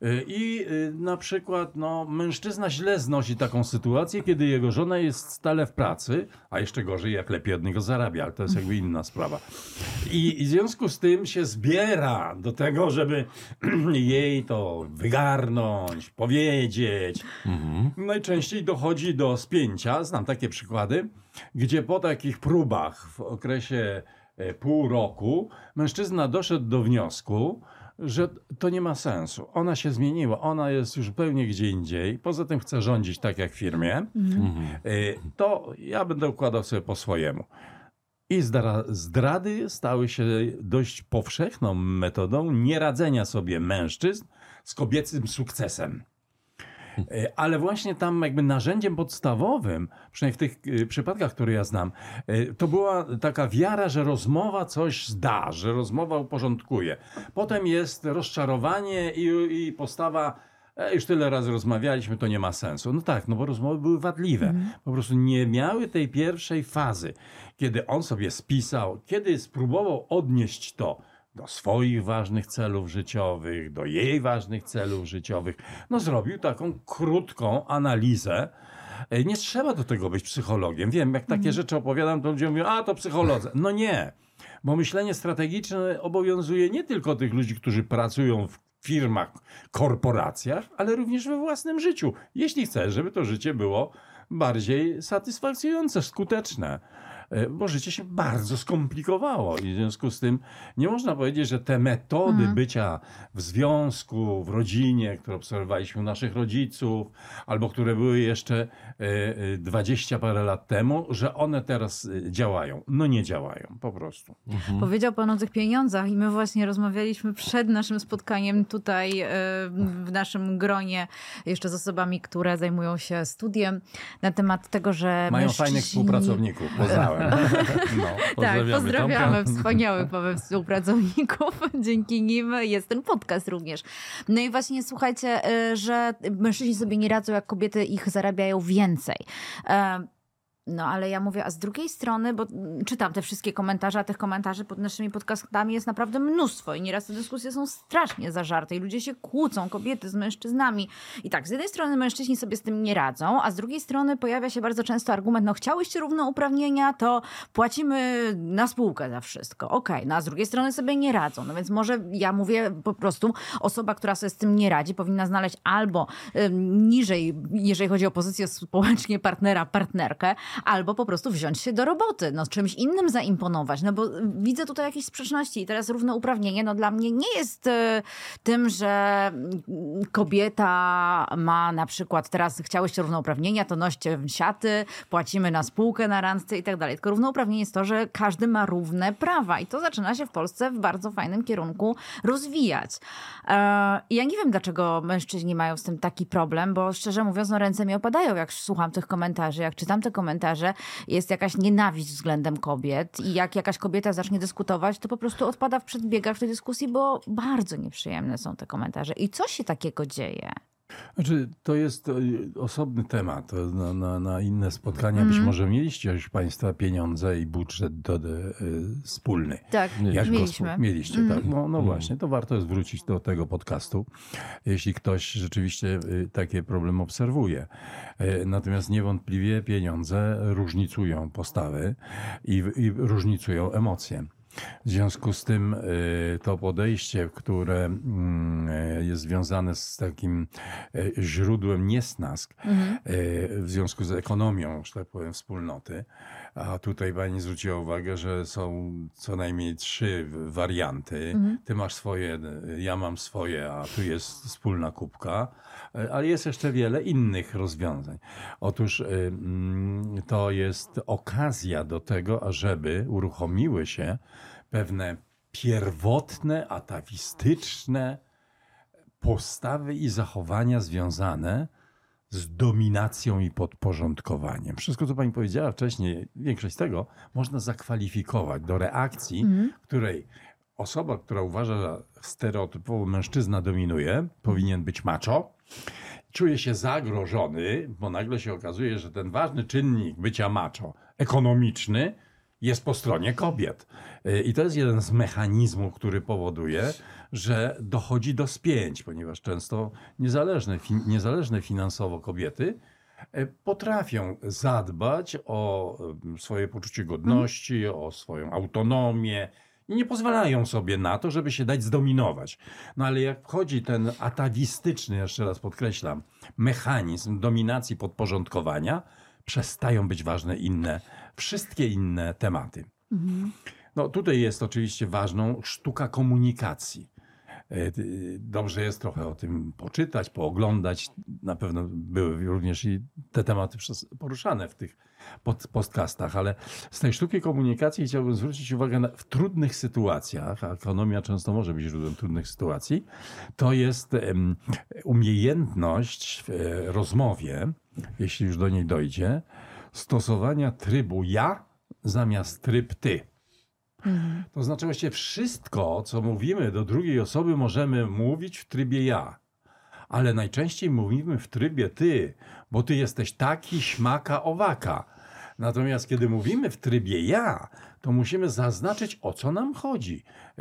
[SPEAKER 4] I na przykład no, mężczyzna źle znosi taką sytuację, kiedy jego żona jest stale w pracy, a jeszcze gorzej, jak lepiej od niego zarabia, ale to jest jakby inna sprawa. I, i w związku z tym się zbiera do tego, żeby jej to wygarnąć, powiedzieć. Mm-hmm. Najczęściej dochodzi do spięcia, znam takie przykłady, gdzie po takich próbach w okresie pół roku mężczyzna doszedł do wniosku, że to nie ma sensu. Ona się zmieniła, ona jest już zupełnie gdzie indziej, poza tym chce rządzić tak jak w firmie, mm. to ja będę układał sobie po swojemu. I zdrady stały się dość powszechną metodą nieradzenia sobie mężczyzn z kobiecym sukcesem. Ale właśnie tam jakby narzędziem podstawowym, przynajmniej w tych przypadkach, które ja znam, to była taka wiara, że rozmowa coś zda, że rozmowa uporządkuje. Potem jest rozczarowanie i, i postawa, e, już tyle razy rozmawialiśmy, to nie ma sensu. No tak, no bo rozmowy były wadliwe. Mm. Po prostu nie miały tej pierwszej fazy, kiedy on sobie spisał, kiedy spróbował odnieść to do swoich ważnych celów życiowych, do jej ważnych celów życiowych. No zrobił taką krótką analizę. Nie trzeba do tego być psychologiem. Wiem, jak takie mm. rzeczy opowiadam, to ludzie mówią, a to psycholodzy. No nie, bo myślenie strategiczne obowiązuje nie tylko tych ludzi, którzy pracują w firmach, korporacjach, ale również we własnym życiu. Jeśli chcesz, żeby to życie było bardziej satysfakcjonujące, skuteczne. Bo życie się bardzo skomplikowało i w związku z tym nie można powiedzieć, że te metody mhm. bycia w związku, w rodzinie, które obserwowaliśmy u naszych rodziców, albo które były jeszcze dwadzieścia parę lat temu, że one teraz działają. No nie działają, po prostu.
[SPEAKER 3] Mhm. Powiedział pan o tych pieniądzach i my właśnie rozmawialiśmy przed naszym spotkaniem tutaj w naszym gronie jeszcze z osobami, które zajmują się studiem na temat tego, że
[SPEAKER 4] mają
[SPEAKER 3] mężczyźni...
[SPEAKER 4] fajnych współpracowników, poznałem.
[SPEAKER 3] No, tak, pozdrawiamy wspaniałych współpracowników. Dzięki nim jest ten podcast również. No i właśnie słuchajcie, że mężczyźni sobie nie radzą, jak kobiety ich zarabiają więcej. No ale ja mówię, a z drugiej strony, bo czytam te wszystkie komentarze, a tych komentarzy pod naszymi podcastami jest naprawdę mnóstwo i nieraz te dyskusje są strasznie zażarte i ludzie się kłócą, kobiety z mężczyznami. I tak, z jednej strony mężczyźni sobie z tym nie radzą, a z drugiej strony pojawia się bardzo często argument, no chciałyście równouprawnienia, to płacimy na spółkę za wszystko. Okej, okay. No a z drugiej strony sobie nie radzą. No więc może ja mówię po prostu, osoba, która sobie z tym nie radzi, powinna znaleźć albo y, niżej, jeżeli chodzi o pozycję społecznie partnera, partnerkę, albo po prostu wziąć się do roboty, no czymś innym zaimponować, no bo widzę tutaj jakieś sprzeczności i teraz równouprawnienie, no dla mnie nie jest y, tym, że kobieta ma na przykład teraz chciałyście równouprawnienia, to noście siaty, płacimy na spółkę na randce i tak dalej, tylko równouprawnienie jest to, że każdy ma równe prawa i to zaczyna się w Polsce w bardzo fajnym kierunku rozwijać. Y, ja nie wiem, dlaczego mężczyźni mają z tym taki problem, bo szczerze mówiąc, no ręce mi opadają, jak słucham tych komentarzy, jak czytam te komentarze, jest jakaś nienawiść względem kobiet i jak jakaś kobieta zacznie dyskutować, to po prostu odpada w przedbiegach w tej dyskusji, bo bardzo nieprzyjemne są te komentarze. I co się takiego dzieje?
[SPEAKER 4] Znaczy, to jest osobny temat. Na, na, na inne spotkania mm. być może mieliście już Państwa pieniądze i budżet do, do, y, wspólny.
[SPEAKER 3] Tak,
[SPEAKER 4] Jak
[SPEAKER 3] mieliśmy.
[SPEAKER 4] Go, mieliście, mm. tak. No, no właśnie, to warto jest wrócić do tego podcastu, jeśli ktoś rzeczywiście y, takie problemy obserwuje. Y, natomiast niewątpliwie pieniądze różnicują postawy i, i różnicują emocje. W związku z tym to podejście, które jest związane z takim źródłem niesnask, mhm. w związku z ekonomią, że tak powiem, wspólnoty, a tutaj pani zwróciła uwagę, że są co najmniej trzy warianty. Mhm. Ty masz swoje, ja mam swoje, a tu jest wspólna kubka, ale jest jeszcze wiele innych rozwiązań. Otóż to jest okazja do tego, ażeby uruchomiły się pewne pierwotne, atawistyczne postawy i zachowania związane z dominacją i podporządkowaniem. Wszystko, co pani powiedziała wcześniej, większość z tego można zakwalifikować do reakcji, mm. w której osoba, która uważa, że stereotypowo mężczyzna dominuje, powinien być macho, czuje się zagrożony, bo nagle się okazuje, że ten ważny czynnik bycia macho, ekonomiczny, jest po stronie kobiet. I to jest jeden z mechanizmów, który powoduje, że dochodzi do spięć, ponieważ często niezależne, niezależne finansowo kobiety potrafią zadbać o swoje poczucie godności, hmm. o swoją autonomię i nie pozwalają sobie na to, żeby się dać zdominować. No ale jak wchodzi ten atawistyczny, jeszcze raz podkreślam, mechanizm dominacji, podporządkowania, przestają być ważne inne, wszystkie inne tematy. Mhm. No tutaj jest oczywiście ważną sztuka komunikacji. Dobrze jest trochę o tym poczytać, pooglądać. Na pewno były również i te tematy poruszane w tych podcastach, ale z tej sztuki komunikacji chciałbym zwrócić uwagę na, w trudnych sytuacjach, a ekonomia często może być źródłem trudnych sytuacji, to jest um, umiejętność w rozmowie, jeśli już do niej dojdzie, stosowania trybu ja zamiast tryb ty. Mhm. To znaczy właściwie wszystko, co mówimy do drugiej osoby, możemy mówić w trybie ja. Ale najczęściej mówimy w trybie ty, bo ty jesteś taki, śmaka, owaka. Natomiast kiedy mówimy w trybie ja, to musimy zaznaczyć, o co nam chodzi.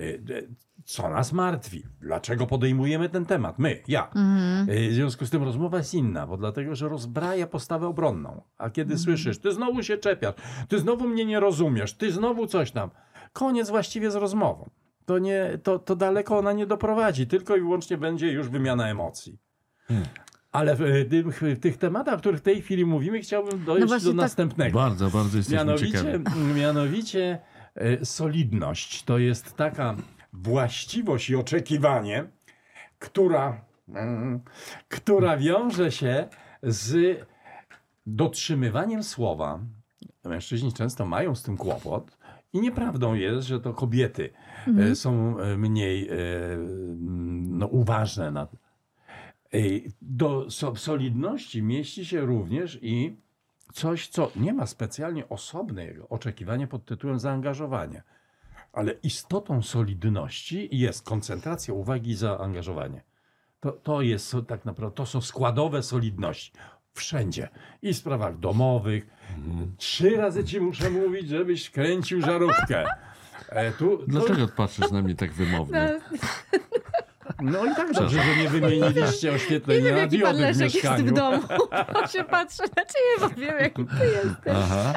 [SPEAKER 4] Co nas martwi. Dlaczego podejmujemy ten temat? My, ja. Mhm. W związku z tym rozmowa jest inna, bo dlatego, że rozbraja postawę obronną. A kiedy mhm. słyszysz, ty znowu się czepiasz, ty znowu mnie nie rozumiesz, ty znowu coś tam. Koniec właściwie z rozmową. To, nie, to, to daleko ona nie doprowadzi, tylko i wyłącznie będzie już wymiana emocji. Hmm. Ale w tych, w tych tematach, o których w tej chwili mówimy, chciałbym dojść no do tak następnego.
[SPEAKER 2] Bardzo, bardzo jesteśmy
[SPEAKER 4] mianowicie,
[SPEAKER 2] ciekawi.
[SPEAKER 4] Mianowicie solidność to jest taka właściwość i oczekiwanie, która, która wiąże się z dotrzymywaniem słowa. Mężczyźni często mają z tym kłopot i nieprawdą jest, że to kobiety mhm. są mniej no, uważne na to. Do solidności mieści się również i coś, co nie ma specjalnie osobnego oczekiwania pod tytułem zaangażowania. Ale istotą solidności jest koncentracja uwagi i zaangażowanie. To, to jest tak naprawdę, to są składowe solidności. Wszędzie. I w sprawach domowych. Trzy razy ci muszę mówić, żebyś kręcił żarówkę. E, tu, tu...
[SPEAKER 2] Dlaczego patrzysz na mnie tak wymownie?
[SPEAKER 4] No i tak dobrze, że nie wymieniliście oświetlenia
[SPEAKER 3] Nie wiem, jaki pan
[SPEAKER 4] diody w
[SPEAKER 3] Leszek jest
[SPEAKER 4] mieszkaniu.
[SPEAKER 3] w domu. On się patrzy na ciebie, bo wiem, jaki ty jesteś.
[SPEAKER 2] Aha.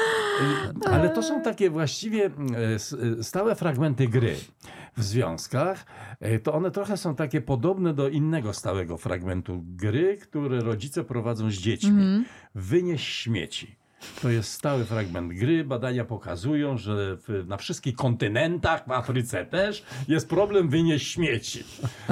[SPEAKER 4] Ale to są takie właściwie e, stałe fragmenty gry w związkach. E, To one trochę są takie podobne do innego stałego fragmentu gry, które rodzice prowadzą z dziećmi. Wynieś śmieci. To jest stały fragment gry. Badania pokazują, że w, na wszystkich kontynentach, w Afryce też, jest problem wynieść śmieci.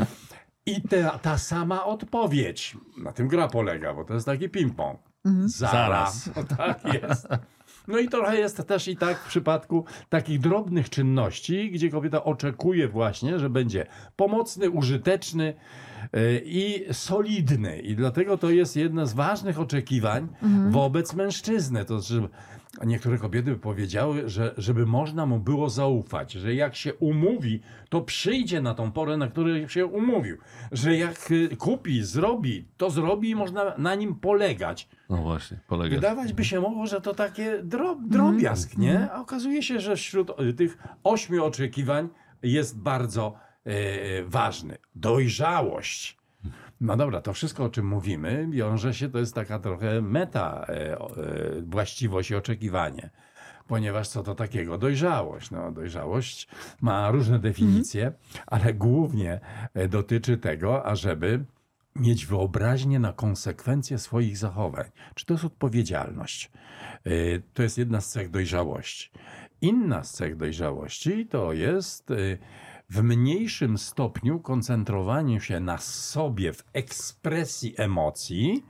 [SPEAKER 4] I te, ta sama odpowiedź. Na tym gra polega, bo to jest taki ping-pong. Zaraz.
[SPEAKER 2] Zaraz.
[SPEAKER 4] No, tak jest. No i trochę jest też i tak w przypadku takich drobnych czynności, gdzie kobieta oczekuje właśnie, że będzie pomocny, użyteczny yy, i solidny. I dlatego to jest jedno z ważnych oczekiwań mhm. wobec mężczyzny. To znaczy, niektóre kobiety by powiedziały, że żeby można mu było zaufać, że jak się umówi, to przyjdzie na tą porę, na której się umówił. Że jak kupi, zrobi, to zrobi i można na nim polegać.
[SPEAKER 2] No właśnie, polega.
[SPEAKER 4] Wydawać by się mogło, że to takie dro, drobiazg, nie? A okazuje się, że wśród tych ośmiu oczekiwań jest bardzo e, ważny. Dojrzałość. No dobra, to wszystko, o czym mówimy, wiąże się, to jest taka trochę meta e, e, właściwość i oczekiwanie. Ponieważ co to takiego? Dojrzałość. No, dojrzałość ma różne definicje, mm. ale głównie dotyczy tego, ażeby mieć wyobraźnię na konsekwencje swoich zachowań. Czy to jest odpowiedzialność? Yy, to jest jedna z cech dojrzałości. Inna z cech dojrzałości to jest yy, w mniejszym stopniu koncentrowanie się na sobie w ekspresji emocji,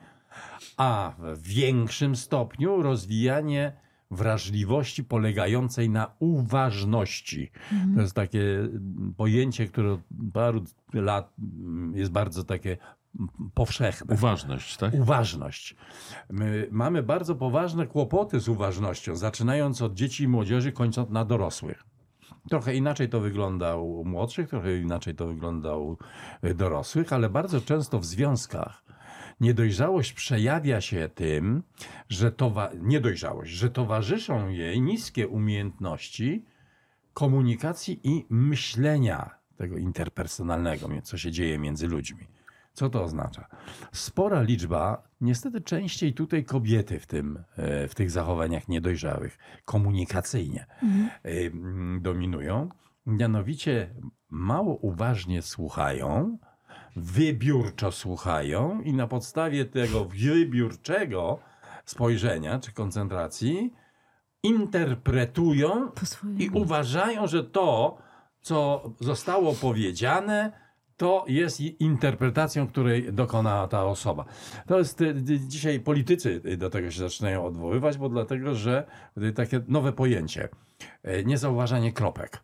[SPEAKER 4] a w większym stopniu rozwijanie wrażliwości polegającej na uważności. Mhm. To jest takie pojęcie, które od paru lat jest bardzo takie powszechne.
[SPEAKER 2] Uważność, tak?
[SPEAKER 4] Uważność. My mamy bardzo poważne kłopoty z uważnością, zaczynając od dzieci i młodzieży, kończąc na dorosłych. Trochę inaczej to wygląda u młodszych, trochę inaczej to wygląda u dorosłych, ale bardzo często w związkach niedojrzałość przejawia się tym, że towa- niedojrzałość, że towarzyszą jej niskie umiejętności komunikacji i myślenia tego interpersonalnego, co się dzieje między ludźmi. Co to oznacza? Spora liczba, niestety częściej tutaj kobiety w, tym, w tych zachowaniach niedojrzałych, komunikacyjnie mhm. dominują. Mianowicie mało uważnie słuchają, wybiórczo słuchają i na podstawie tego wybiórczego spojrzenia czy koncentracji interpretują i uważają, że to, co zostało powiedziane, to jest interpretacją, której dokonała ta osoba. To jest dzisiaj politycy do tego się zaczynają odwoływać, bo dlatego, że takie nowe pojęcie, niezauważanie kropek.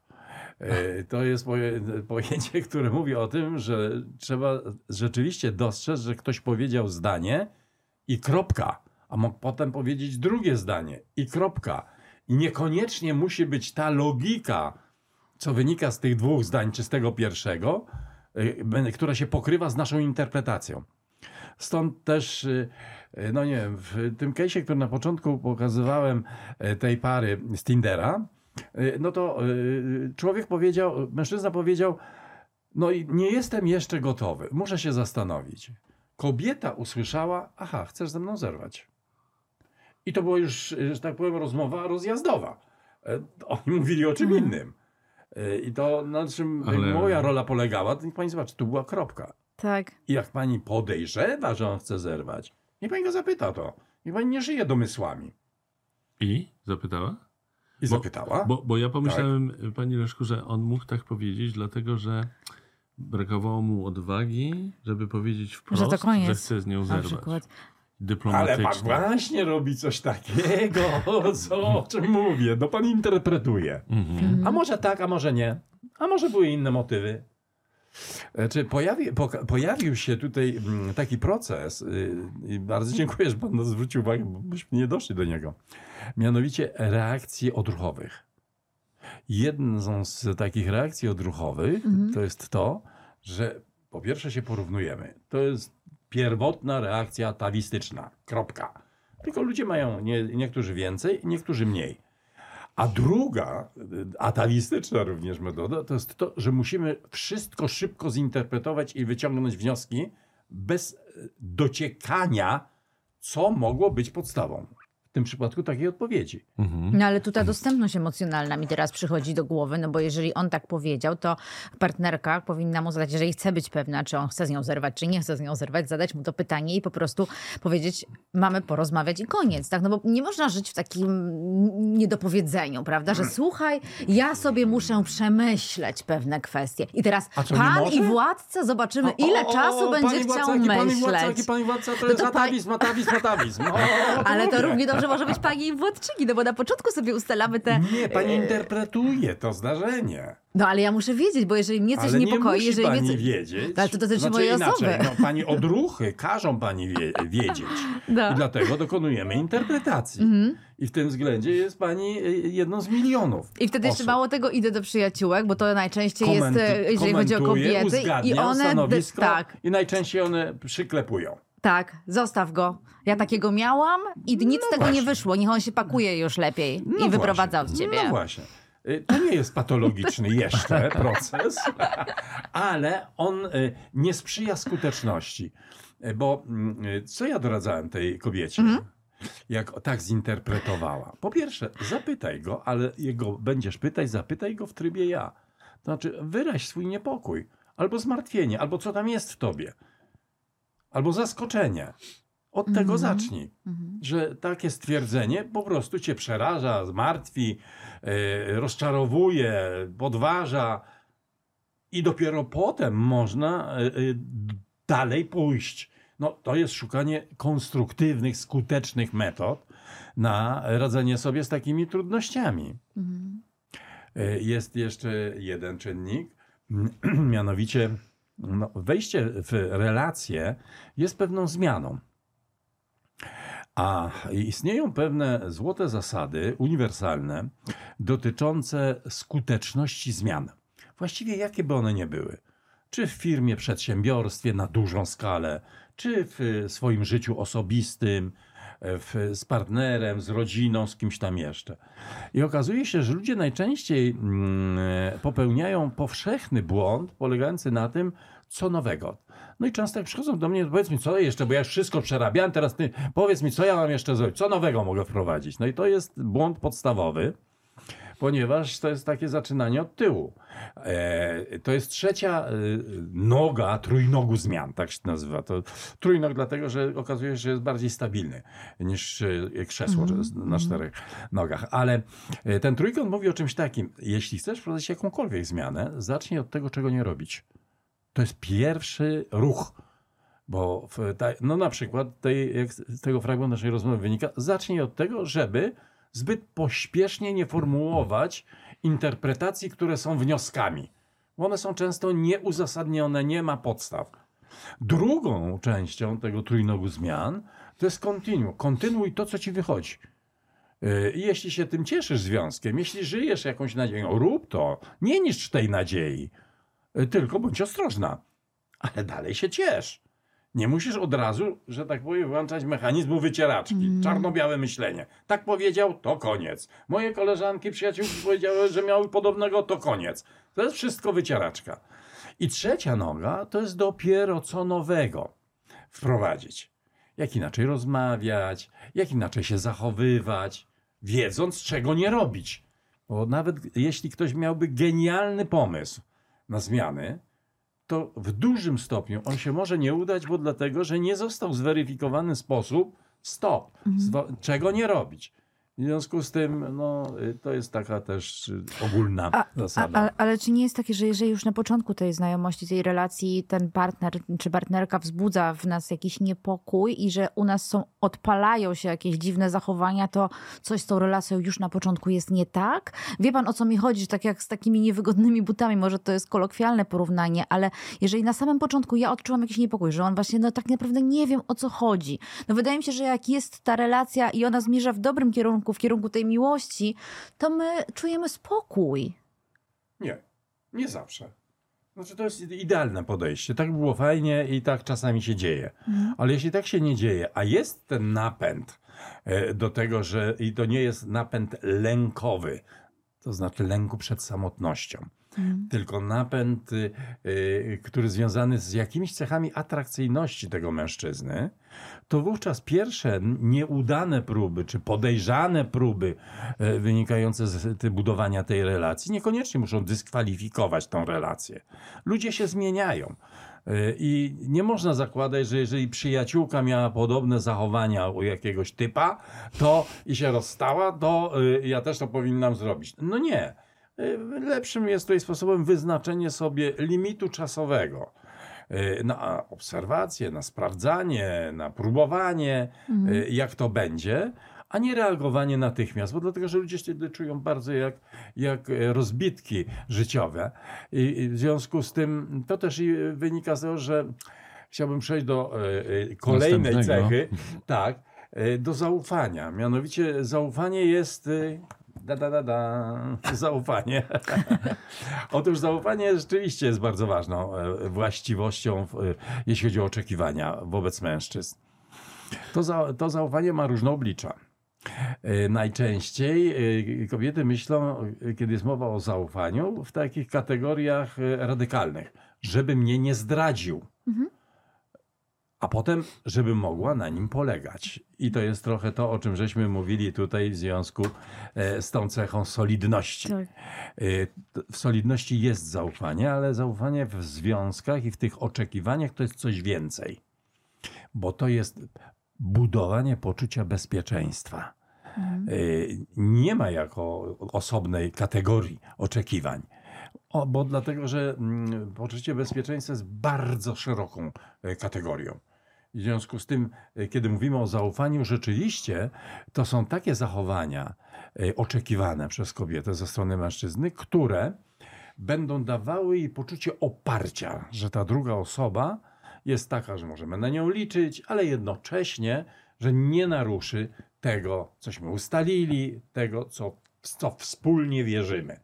[SPEAKER 4] To jest pojęcie, które mówi o tym, że trzeba rzeczywiście dostrzec, że ktoś powiedział zdanie i kropka, a mógł potem powiedzieć drugie zdanie i kropka. I niekoniecznie musi być ta logika, co wynika z tych dwóch zdań, czy z tego pierwszego, która się pokrywa z naszą interpretacją. Stąd też, no nie wiem, w tym case'ie, który na początku pokazywałem tej pary z Tindera, no to człowiek powiedział, mężczyzna powiedział, no i nie jestem jeszcze gotowy, muszę się zastanowić. Kobieta usłyszała, aha, chcesz ze mną zerwać. I to była już, że tak powiem, rozmowa rozjazdowa. Oni mówili o czym innym. I to, na czym Ale... moja rola polegała, to niech pani zobaczy, tu była kropka.
[SPEAKER 3] Tak.
[SPEAKER 4] I jak pani podejrzewa, że on chce zerwać, niech pani go zapyta to. Niech pani nie żyje domysłami.
[SPEAKER 2] I? Zapytała?
[SPEAKER 4] I zapytała.
[SPEAKER 2] Bo, bo, bo ja pomyślałem, tak. Pani Leszku, że on mógł tak powiedzieć, dlatego że brakowało mu odwagi, żeby powiedzieć wprost,
[SPEAKER 3] że, to koniec,
[SPEAKER 2] że chce z nią zerwać.
[SPEAKER 4] Ale pan właśnie robi coś takiego, co, o czym mówię. No pan interpretuje. Mhm. A może tak, a może nie. A może były inne motywy. Czy pojawi, po, pojawił się tutaj taki proces i bardzo dziękuję, że pan zwrócił uwagę, bo byśmy nie doszli do niego. Mianowicie reakcji odruchowych. Jedną z takich reakcji odruchowych mhm. to jest to, że po pierwsze się porównujemy. To jest pierwotna reakcja atawistyczna. Kropka. Tylko ludzie mają nie, niektórzy więcej, niektórzy mniej. A druga, atawistyczna również metoda, to jest to, że musimy wszystko szybko zinterpretować i wyciągnąć wnioski bez dociekania, co mogło być podstawą. W tym przypadku takiej odpowiedzi.
[SPEAKER 3] No ale tu ta dostępność emocjonalna mi teraz przychodzi do głowy, no bo jeżeli on tak powiedział, to partnerka powinna mu zadać, jeżeli chce być pewna, czy on chce z nią zerwać, czy nie chce z nią zerwać, zadać mu to pytanie i po prostu powiedzieć, mamy porozmawiać i koniec, tak? No bo nie można żyć w takim niedopowiedzeniu, prawda? Że słuchaj, ja sobie muszę przemyśleć pewne kwestie. I teraz
[SPEAKER 4] A co, nie
[SPEAKER 3] pan
[SPEAKER 4] może?
[SPEAKER 3] i władca, zobaczymy, ile
[SPEAKER 4] O, o, o,
[SPEAKER 3] czasu
[SPEAKER 4] o,
[SPEAKER 3] będzie
[SPEAKER 4] pani
[SPEAKER 3] chciał
[SPEAKER 4] władca, jaki pani
[SPEAKER 3] myśleć.
[SPEAKER 4] władca, jaki pani władca, to
[SPEAKER 3] No
[SPEAKER 4] jest
[SPEAKER 3] to pa-
[SPEAKER 4] atawizm, atawizm, atawizm. O, o, o,
[SPEAKER 3] Ale to
[SPEAKER 4] mówię.
[SPEAKER 3] równie dobrze może być pani władczyni, no bo na początku sobie ustalamy te...
[SPEAKER 4] Nie, pani interpretuje to zdarzenie.
[SPEAKER 3] No ale ja muszę wiedzieć, bo jeżeli mnie coś
[SPEAKER 4] Ale
[SPEAKER 3] niepokoi,
[SPEAKER 4] nie musi
[SPEAKER 3] jeżeli
[SPEAKER 4] pani
[SPEAKER 3] mnie coś...
[SPEAKER 4] wiedzieć.
[SPEAKER 3] Ale to dotyczy
[SPEAKER 4] znaczy
[SPEAKER 3] mojej
[SPEAKER 4] inaczej,
[SPEAKER 3] osoby.
[SPEAKER 4] No, pani odruchy każą pani wie, wiedzieć.
[SPEAKER 3] No.
[SPEAKER 4] I dlatego dokonujemy interpretacji. I w tym względzie jest pani jedną z milionów
[SPEAKER 3] I wtedy jeszcze
[SPEAKER 4] osób.
[SPEAKER 3] mało tego idę do przyjaciółek, bo to najczęściej jest,
[SPEAKER 4] Komentu-
[SPEAKER 3] e, jeżeli chodzi o
[SPEAKER 4] komentuje,
[SPEAKER 3] kobiety.
[SPEAKER 4] uzgadnia
[SPEAKER 3] I one...
[SPEAKER 4] stanowisko
[SPEAKER 3] Tak,
[SPEAKER 4] i najczęściej one przyklepują.
[SPEAKER 3] tak, zostaw go. Ja takiego miałam i nic z tego
[SPEAKER 4] właśnie.
[SPEAKER 3] nie wyszło. Niech on się pakuje już lepiej
[SPEAKER 4] No
[SPEAKER 3] i wyprowadza
[SPEAKER 4] właśnie.
[SPEAKER 3] od ciebie.
[SPEAKER 4] No właśnie. Y, To nie jest patologiczny jeszcze proces, ale on y, nie sprzyja skuteczności. Y, Bo y, co ja doradzałem tej kobiecie, jak tak zinterpretowała? Po pierwsze, zapytaj go, ale jego będziesz pytać, zapytaj go w trybie ja. To znaczy, wyraź swój niepokój, albo zmartwienie, albo co tam jest w tobie, albo zaskoczenie. Od tego zacznij, że takie stwierdzenie po prostu cię przeraża, zmartwi, yy, rozczarowuje, podważa i dopiero potem można yy, dalej pójść. No, to jest szukanie konstruktywnych, skutecznych metod na radzenie sobie z takimi trudnościami. Yy, jest jeszcze jeden czynnik, mianowicie no, wejście w relacje jest pewną zmianą. A istnieją pewne złote zasady uniwersalne dotyczące skuteczności zmian. Właściwie jakie by one nie były. Czy w firmie, przedsiębiorstwie na dużą skalę, czy w swoim życiu osobistym, w, z partnerem, z rodziną, z kimś tam jeszcze. I okazuje się, że ludzie najczęściej mm, popełniają powszechny błąd polegający na tym, co nowego. No i często jak przychodzą do mnie, powiedz mi co jeszcze, bo ja już wszystko przerabiałem, teraz ty powiedz mi, co ja mam jeszcze zrobić, co nowego mogę wprowadzić. No i to jest błąd podstawowy, ponieważ to jest takie zaczynanie od tyłu. E, to jest trzecia e, noga trójnogu zmian, tak się nazywa. To trójnog dlatego, że okazuje się, że jest bardziej stabilny niż e, krzesło mm-hmm. na czterech nogach. Ale e, ten trójkąt mówi o czymś takim. Jeśli chcesz wprowadzić jakąkolwiek zmianę, zacznij od tego, czego nie robić. To jest pierwszy ruch. Bo w ta, no na przykład tej, jak z tego fragmentu naszej rozmowy wynika, zacznij od tego, żeby zbyt pośpiesznie nie formułować interpretacji, które są wnioskami. Bo one są często nieuzasadnione, nie ma podstaw. Drugą częścią tego trójnogu zmian to jest kontynuum. Kontynuuj to, co ci wychodzi. I jeśli się tym cieszysz związkiem, jeśli żyjesz jakąś nadzieją, rób to. Nie niszcz tej nadziei. Tylko bądź ostrożna. Ale dalej się ciesz. Nie musisz od razu, że tak powiem, włączać mechanizmu wycieraczki. Mm. Czarno-białe myślenie. Tak powiedział, to koniec. Moje koleżanki, przyjaciółki powiedziały, że miały podobnego, to koniec. To jest wszystko wycieraczka. I trzecia noga to jest dopiero co nowego wprowadzić. Jak inaczej rozmawiać, jak inaczej się zachowywać, wiedząc, czego nie robić. Bo nawet jeśli ktoś miałby genialny pomysł na zmiany, to w dużym stopniu on się może nie udać, bo dlatego, że nie został zweryfikowany sposób stop, mhm. czego nie robić. W związku z tym no, to jest taka też ogólna
[SPEAKER 3] a,
[SPEAKER 4] zasada.
[SPEAKER 3] A, a, ale czy nie jest takie, że jeżeli już na początku tej znajomości, tej relacji ten partner czy partnerka wzbudza w nas jakiś niepokój i że u nas są, odpalają się jakieś dziwne zachowania, to coś z tą relacją już na początku jest nie tak? Wie pan, o co mi chodzi? Że tak jak z takimi niewygodnymi butami, może to jest kolokwialne porównanie, ale jeżeli na samym początku ja odczułam jakiś niepokój, że on właśnie no tak naprawdę nie wiem, o co chodzi. No wydaje mi się, że jak jest ta relacja i ona zmierza w dobrym kierunku, w kierunku tej miłości, to my czujemy spokój.
[SPEAKER 4] Nie, nie zawsze. Znaczy to jest idealne podejście. Tak było fajnie i tak czasami się dzieje. Mhm. Ale jeśli tak się nie dzieje, a jest ten napęd do tego, że i to nie jest napęd lękowy, to znaczy lęku przed samotnością, mhm. tylko napęd, y, y, który związany z jakimiś cechami atrakcyjności tego mężczyzny, to wówczas pierwsze nieudane próby, czy podejrzane próby y, wynikające z y, budowania tej relacji niekoniecznie muszą dyskwalifikować tą relację. Ludzie się zmieniają. I nie można zakładać, że jeżeli przyjaciółka miała podobne zachowania u jakiegoś typa, to i się rozstała, to ja też to powinnam zrobić. No nie. Lepszym jest tutaj sposobem wyznaczenie sobie limitu czasowego na obserwację, na sprawdzanie, na próbowanie, mhm. jak to będzie, a nie reagowanie natychmiast, bo dlatego, że ludzie się czują bardzo jak, jak rozbitki życiowe. I w związku z tym to też wynika z tego, że chciałbym przejść do kolejnej cechy, tak, do zaufania. Mianowicie zaufanie jest... Da, da, da, da. Zaufanie. Otóż zaufanie rzeczywiście jest bardzo ważną właściwością, jeśli chodzi o oczekiwania wobec mężczyzn. To, za, to zaufanie ma różne oblicza. Najczęściej kobiety myślą, kiedy jest mowa o zaufaniu, w takich kategoriach radykalnych. Żeby mnie nie zdradził. Mhm. A potem, żeby mogła na nim polegać. I to jest trochę to, o czym żeśmy mówili tutaj w związku z tą cechą solidności. Tak. W solidności jest zaufanie, ale zaufanie w związkach i w tych oczekiwaniach to jest coś więcej. Bo to jest budowanie poczucia bezpieczeństwa. Mhm. Nie ma jako osobnej kategorii oczekiwań. O, bo dlatego, że mm, poczucie bezpieczeństwa jest bardzo szeroką e, kategorią. W związku z tym, e, kiedy mówimy o zaufaniu, rzeczywiście to są takie zachowania e, oczekiwane przez kobietę ze strony mężczyzny, które będą dawały jej poczucie oparcia, że ta druga osoba jest taka, że możemy na nią liczyć, ale jednocześnie, że nie naruszy tego, cośmy ustalili, tego, co, w co wspólnie wierzymy.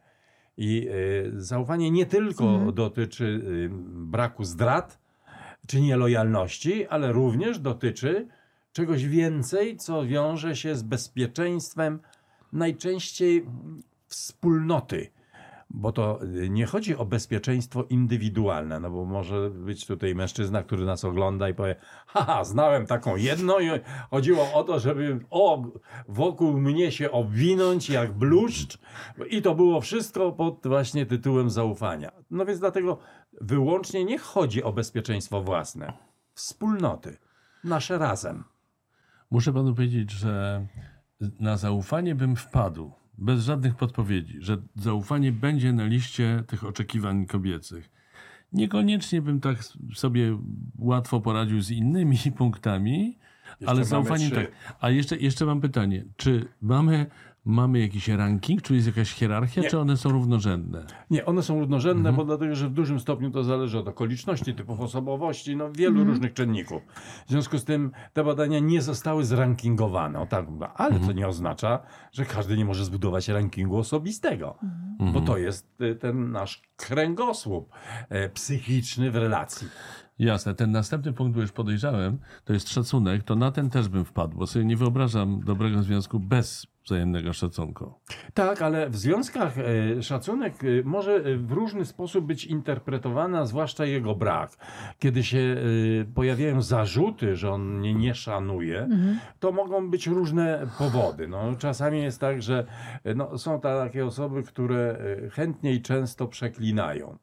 [SPEAKER 4] I y, zaufanie nie tylko mhm. dotyczy y, braku zdrad czy nielojalności, ale również dotyczy czegoś więcej, co wiąże się z bezpieczeństwem najczęściej wspólnoty. Bo to nie chodzi o bezpieczeństwo indywidualne, no bo może być tutaj mężczyzna, który nas ogląda i powie, haha, znałem taką jedną i chodziło o to, żeby o, wokół mnie się obwinąć jak bluszcz i to było wszystko pod właśnie tytułem zaufania. No więc dlatego wyłącznie nie chodzi o bezpieczeństwo własne, wspólnoty, nasze razem.
[SPEAKER 2] Muszę panu powiedzieć, że na zaufanie bym wpadł. Bez żadnych podpowiedzi, że zaufanie będzie na liście tych oczekiwań kobiecych. Niekoniecznie bym tak sobie łatwo poradził z innymi punktami, jeszcze ale zaufanie tak. A jeszcze, jeszcze mam pytanie, czy mamy, mamy jakiś ranking, czy jest jakaś hierarchia, nie. czy one są równorzędne?
[SPEAKER 4] Nie, one są równorzędne, mhm. bo dlatego, że w dużym stopniu to zależy od okoliczności, typów osobowości, no wielu mhm. różnych czynników. W związku z tym te badania nie zostały zrankingowane, o tak, ale mhm. to nie oznacza, że każdy nie może zbudować rankingu osobistego, mhm. bo to jest ten nasz kręgosłup e, psychiczny w relacji.
[SPEAKER 2] Jasne. Ten następny punkt, bo już podejrzałem, to jest szacunek, to na ten też bym wpadł, bo sobie nie wyobrażam dobrego związku bez wzajemnego szacunku.
[SPEAKER 4] Tak, ale w związkach szacunek może w różny sposób być interpretowany, a zwłaszcza jego brak. Kiedy się pojawiają zarzuty, że on mnie nie szanuje, mhm. to mogą być różne powody. No, czasami jest tak, że no, są takie osoby, które chętnie i często przeklinają.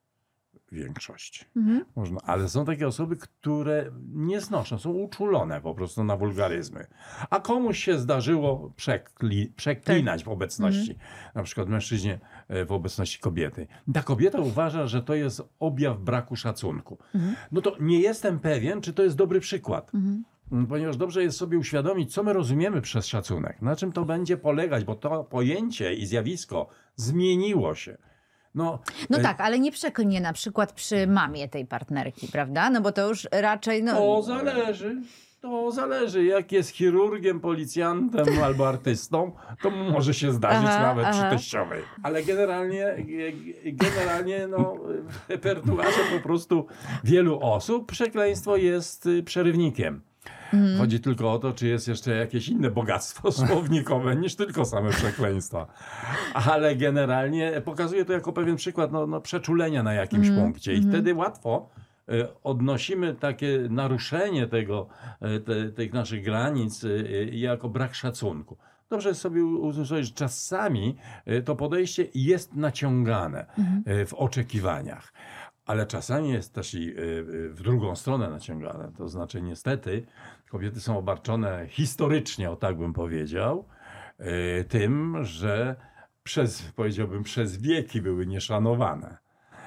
[SPEAKER 4] Większość. Mhm. Można, ale są takie osoby, które nie znoszą, są uczulone po prostu na wulgaryzmy. A komuś się zdarzyło przekli, przeklinać tak. w obecności, mhm. na przykład mężczyźnie w obecności kobiety. Ta kobieta uważa, że to jest objaw braku szacunku. Mhm. No to nie jestem pewien, czy to jest dobry przykład. Mhm. Ponieważ dobrze jest sobie uświadomić, co my rozumiemy przez szacunek, na czym to będzie polegać, bo to pojęcie i zjawisko zmieniło się.
[SPEAKER 3] No, no tak, ale nie przeklnie na przykład przy mamie tej partnerki, prawda? No bo to już raczej... No...
[SPEAKER 4] To zależy. To zależy, jak jest chirurgiem, policjantem albo artystą, to może się zdarzyć
[SPEAKER 3] Aha,
[SPEAKER 4] nawet
[SPEAKER 3] aha.
[SPEAKER 4] przy teściowej. Ale generalnie, generalnie no, w repertuarze po prostu wielu osób przekleństwo jest przerywnikiem.
[SPEAKER 3] Mhm.
[SPEAKER 4] Chodzi tylko o to, czy jest jeszcze jakieś inne bogactwo słownikowe niż tylko same przekleństwa. Ale generalnie pokazuje to jako pewien przykład no, no, przeczulenia na jakimś
[SPEAKER 3] Mhm.
[SPEAKER 4] punkcie i wtedy łatwo y, odnosimy takie naruszenie tego, y, te, tych naszych granic y, jako brak szacunku. Dobrze jest sobie usłyszeć, że czasami y, to podejście jest naciągane y, w oczekiwaniach. Ale czasami jest też i y, w drugą stronę naciągane. To znaczy niestety kobiety są obarczone historycznie, o tak bym powiedział, y, tym, że przez, powiedziałbym, przez wieki były nieszanowane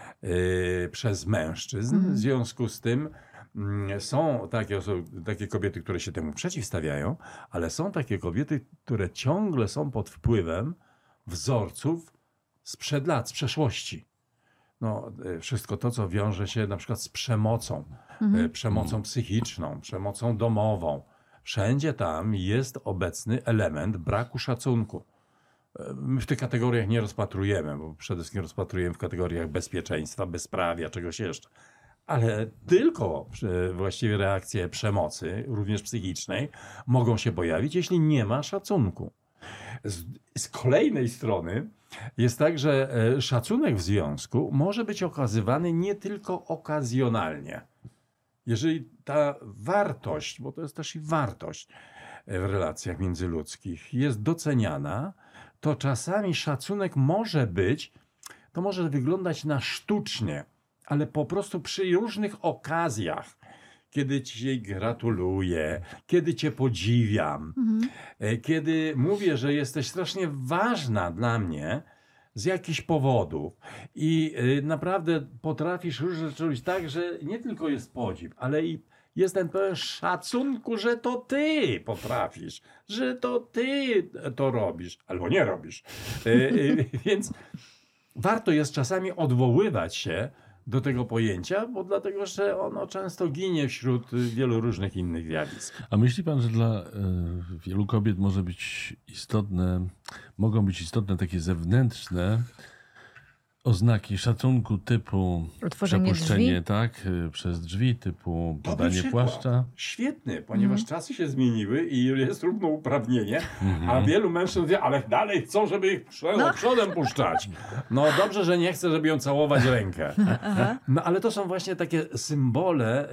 [SPEAKER 4] y, przez mężczyzn.
[SPEAKER 3] Mhm.
[SPEAKER 4] W związku z tym mm, są takie osoby, takie kobiety, które się temu przeciwstawiają, ale są takie kobiety, które ciągle są pod wpływem wzorców sprzed lat, z przeszłości. No, y, wszystko to, co wiąże się na przykład z przemocą, y, przemocą psychiczną, przemocą domową. Wszędzie tam jest obecny element braku szacunku. Y, My w tych kategoriach nie rozpatrujemy, bo przede wszystkim rozpatrujemy w kategoriach bezpieczeństwa, bezprawia, czegoś jeszcze. Ale tylko y, właściwie reakcje przemocy, również psychicznej, mogą się pojawić, jeśli nie ma szacunku. Z, z kolejnej strony jest tak, że e, szacunek w związku może być okazywany nie tylko okazjonalnie. Jeżeli ta wartość, bo to jest też i wartość e, w relacjach międzyludzkich, jest doceniana, to czasami szacunek może być, to może wyglądać na sztucznie, ale po prostu przy różnych okazjach, kiedy ci gratuluję, kiedy cię podziwiam, e, kiedy mówię, że jesteś strasznie ważna dla mnie z jakichś powodów i e, naprawdę potrafisz różne rzeczy robić tak, że nie tylko jest podziw, ale i jest ten pełen szacunku, że to ty potrafisz, że to ty to robisz, albo nie robisz. E, e, więc warto jest czasami odwoływać się do tego pojęcia, bo dlatego, że ono często ginie wśród wielu różnych innych zjawisk.
[SPEAKER 2] A myśli pan, że dla y, wielu kobiet może być istotne, mogą być istotne takie zewnętrzne oznaki szacunku typu
[SPEAKER 3] Otworzenie
[SPEAKER 2] przepuszczenie
[SPEAKER 3] drzwi?
[SPEAKER 2] tak, y, przez drzwi, typu
[SPEAKER 4] Dobry
[SPEAKER 2] podanie
[SPEAKER 4] przykład.
[SPEAKER 2] płaszcza?
[SPEAKER 4] Świetny, ponieważ czasy się zmieniły i jest równouprawnienie, a wielu mężczyzn wie, ale dalej chcą, żeby ich przodem, przodem puszczać. No dobrze, że nie chcę, żeby ją całować rękę. No ale to są właśnie takie symbole y,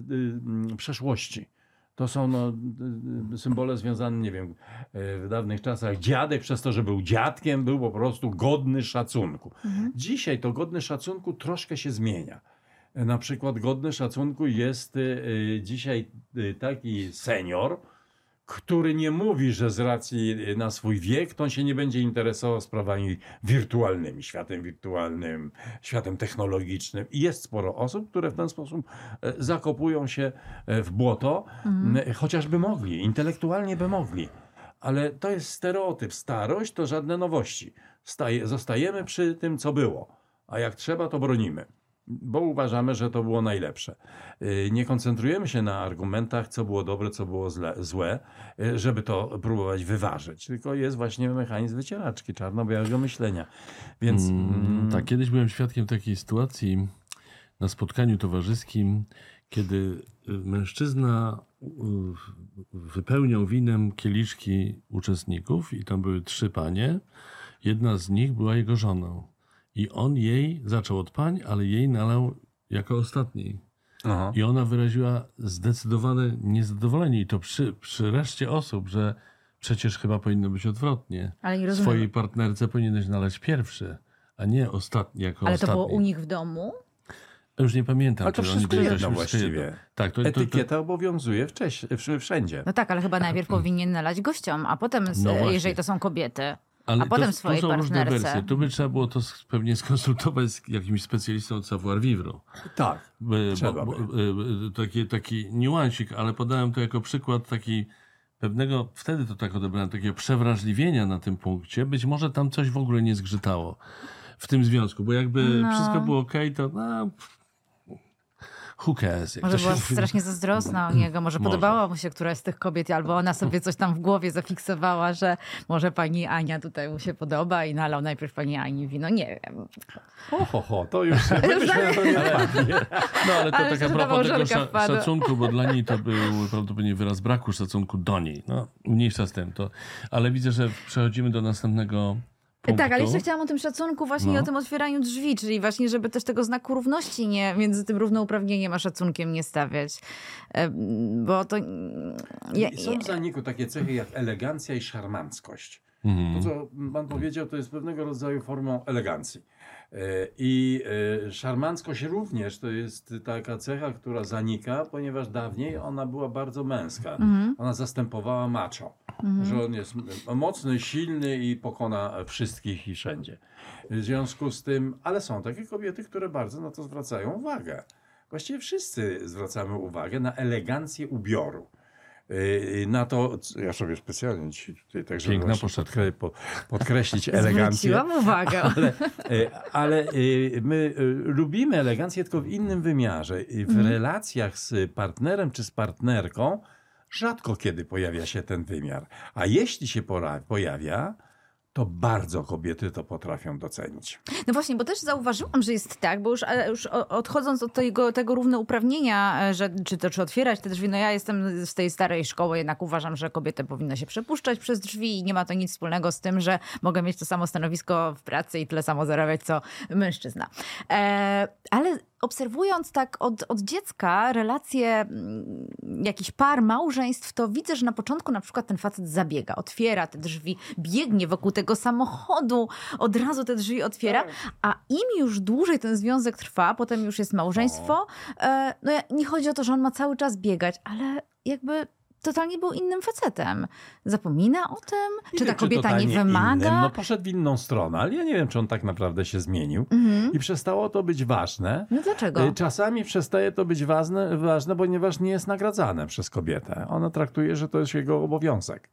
[SPEAKER 4] y, przeszłości. To są no, y, symbole związane, nie wiem, y, w dawnych czasach dziadek przez to, że był dziadkiem, był po prostu godny szacunku. Dzisiaj to godny szacunku troszkę się zmienia. Na przykład godny szacunku jest y, dzisiaj y, taki senior, który nie mówi, że z racji na swój wiek to on się nie będzie interesował sprawami wirtualnymi, światem wirtualnym, światem technologicznym. I jest sporo osób, które w ten sposób e, zakopują się e, w błoto, m, chociażby mogli, intelektualnie by mogli. Ale to jest stereotyp. Starość to żadne nowości. Staje, zostajemy przy tym, co było. A jak trzeba, to bronimy. Bo uważamy, że to było najlepsze. Yy, Nie koncentrujemy się na argumentach, co było dobre, co było zle, złe, yy, żeby to próbować wyważyć. Tylko jest właśnie mechanizm wycieraczki, czarno-białego myślenia. Więc
[SPEAKER 2] Mm, tak, kiedyś byłem świadkiem takiej sytuacji na spotkaniu towarzyskim, kiedy y, mężczyzna y, wypełniał winem kieliszki uczestników i tam były trzy panie. Jedna z nich była jego żoną. I on jej, zaczął od pań, ale jej nalał jako ostatniej.
[SPEAKER 4] Aha.
[SPEAKER 2] I ona wyraziła zdecydowane niezadowolenie. I to przy, przy reszcie osób, że przecież chyba powinno być odwrotnie.
[SPEAKER 3] Ale nie rozumiem.
[SPEAKER 2] Swojej partnerce powinieneś nalać pierwszy, a nie ostatni jako
[SPEAKER 3] Ale to
[SPEAKER 2] ostatni.
[SPEAKER 3] było u nich w domu?
[SPEAKER 2] Już nie pamiętam.
[SPEAKER 4] Ale to
[SPEAKER 2] czy oni
[SPEAKER 4] wszystko
[SPEAKER 2] byli
[SPEAKER 4] jedno
[SPEAKER 2] też wszystko
[SPEAKER 4] właściwie.
[SPEAKER 2] jedno. Tak, to, to, to,
[SPEAKER 4] Etykieta obowiązuje wcześ, w- wszędzie.
[SPEAKER 3] No tak, ale chyba najpierw powinien nalać gościom, a potem, s-
[SPEAKER 2] No właśnie.
[SPEAKER 3] jeżeli to są kobiety,
[SPEAKER 2] ale
[SPEAKER 3] a potem
[SPEAKER 2] to,
[SPEAKER 3] swojej
[SPEAKER 2] to są różne
[SPEAKER 3] partnerce.
[SPEAKER 2] wersje. Tu by trzeba było to s- pewnie skonsultować z jakimś specjalistą od savoir vivre.
[SPEAKER 4] Tak.
[SPEAKER 2] By-
[SPEAKER 4] Trzeba
[SPEAKER 2] bo,
[SPEAKER 4] by.
[SPEAKER 2] bo, y, taki, taki niuansik, ale podałem to jako przykład taki pewnego, wtedy to tak odebrałem, takiego przewrażliwienia na tym punkcie. Być może tam coś w ogóle nie zgrzytało w tym związku, bo jakby
[SPEAKER 3] No.
[SPEAKER 2] wszystko było okej, to no, who cares? Jak
[SPEAKER 3] Może
[SPEAKER 2] to
[SPEAKER 3] była
[SPEAKER 2] się...
[SPEAKER 3] strasznie zazdrosna o niego, może,
[SPEAKER 2] Może.
[SPEAKER 3] podobała mu się któraś z tych kobiet, albo ona sobie coś tam w głowie zafiksowała, że może pani Ania tutaj mu się podoba i nalał najpierw pani Ani wino. Nie wiem.
[SPEAKER 4] Ho, ho, ho, to już się na to nie padnie.
[SPEAKER 2] No ale to
[SPEAKER 3] Ale
[SPEAKER 2] tak
[SPEAKER 3] że
[SPEAKER 2] a
[SPEAKER 3] ta
[SPEAKER 2] propos tego
[SPEAKER 3] małżonka
[SPEAKER 2] sza-
[SPEAKER 3] wpadła.
[SPEAKER 2] szacunku, bo dla niej to był prawdopodobnie wyraz braku szacunku do niej. No, mniejsza z tym. To, ale widzę, że przechodzimy do następnego punktu.
[SPEAKER 3] Tak, ale jeszcze chciałam o tym szacunku właśnie
[SPEAKER 2] No.
[SPEAKER 3] i o tym otwieraniu drzwi, czyli właśnie, żeby też tego znaku równości nie, między tym równouprawnieniem a szacunkiem nie stawiać. E, Bo to... Ja,
[SPEAKER 4] Są w zaniku takie cechy jak elegancja i szarmanckość.
[SPEAKER 2] Mhm.
[SPEAKER 4] To, co pan powiedział, to jest pewnego rodzaju formą elegancji. E, I e, szarmanckość również to jest taka cecha, która zanika, ponieważ dawniej ona była bardzo męska.
[SPEAKER 3] Mhm.
[SPEAKER 4] Ona zastępowała macho. Że on jest mocny, silny i pokona wszystkich i wszędzie. W związku z tym, ale są takie kobiety, które bardzo na to zwracają uwagę. Właściwie wszyscy zwracamy uwagę na elegancję ubioru. Yy, Na to, ja sobie specjalnie dzisiaj tutaj tak, żeby
[SPEAKER 2] Piękna
[SPEAKER 4] właśnie
[SPEAKER 2] poszetka.
[SPEAKER 4] podkre- po- podkreślić elegancję.
[SPEAKER 3] zwróciłam uwagę.
[SPEAKER 4] Ale, yy, ale yy, my yy, lubimy elegancję tylko w innym wymiarze. Yy, W relacjach z partnerem czy z partnerką rzadko kiedy pojawia się ten wymiar. A jeśli się pora- pojawia, to bardzo kobiety to potrafią docenić.
[SPEAKER 3] No właśnie, bo też zauważyłam, że jest tak, bo już, ale już o- odchodząc od tego, tego równouprawnienia, e, że czy to czy otwierać te drzwi, no ja jestem z tej starej szkoły, jednak uważam, że kobieta powinna się przepuszczać przez drzwi i nie ma to nic wspólnego z tym, że mogę mieć to samo stanowisko w pracy i tyle samo zarabiać, co mężczyzna. E, ale obserwując tak od, od dziecka relacje mm, jakichś par, małżeństw, to widzę, że na początku na przykład ten facet zabiega, otwiera te drzwi, biegnie wokół tego samochodu, od razu te drzwi otwiera, a im już dłużej ten związek trwa, potem już jest małżeństwo, e, no ja- nie chodzi o to, że on ma cały czas biegać, ale jakby totalnie był innym facetem. Zapomina o tym?
[SPEAKER 4] Nie
[SPEAKER 3] Czy ta
[SPEAKER 4] wiem,
[SPEAKER 3] kobieta nie
[SPEAKER 4] totalnie
[SPEAKER 3] wymaga?
[SPEAKER 4] Innym. No poszedł w inną stronę, ale ja nie wiem, czy on tak naprawdę się zmienił. I przestało to być ważne.
[SPEAKER 3] No dlaczego?
[SPEAKER 4] Y, Czasami przestaje to być ważne, ważne, ponieważ nie jest nagradzane przez kobietę. Ona traktuje, że to jest jego obowiązek.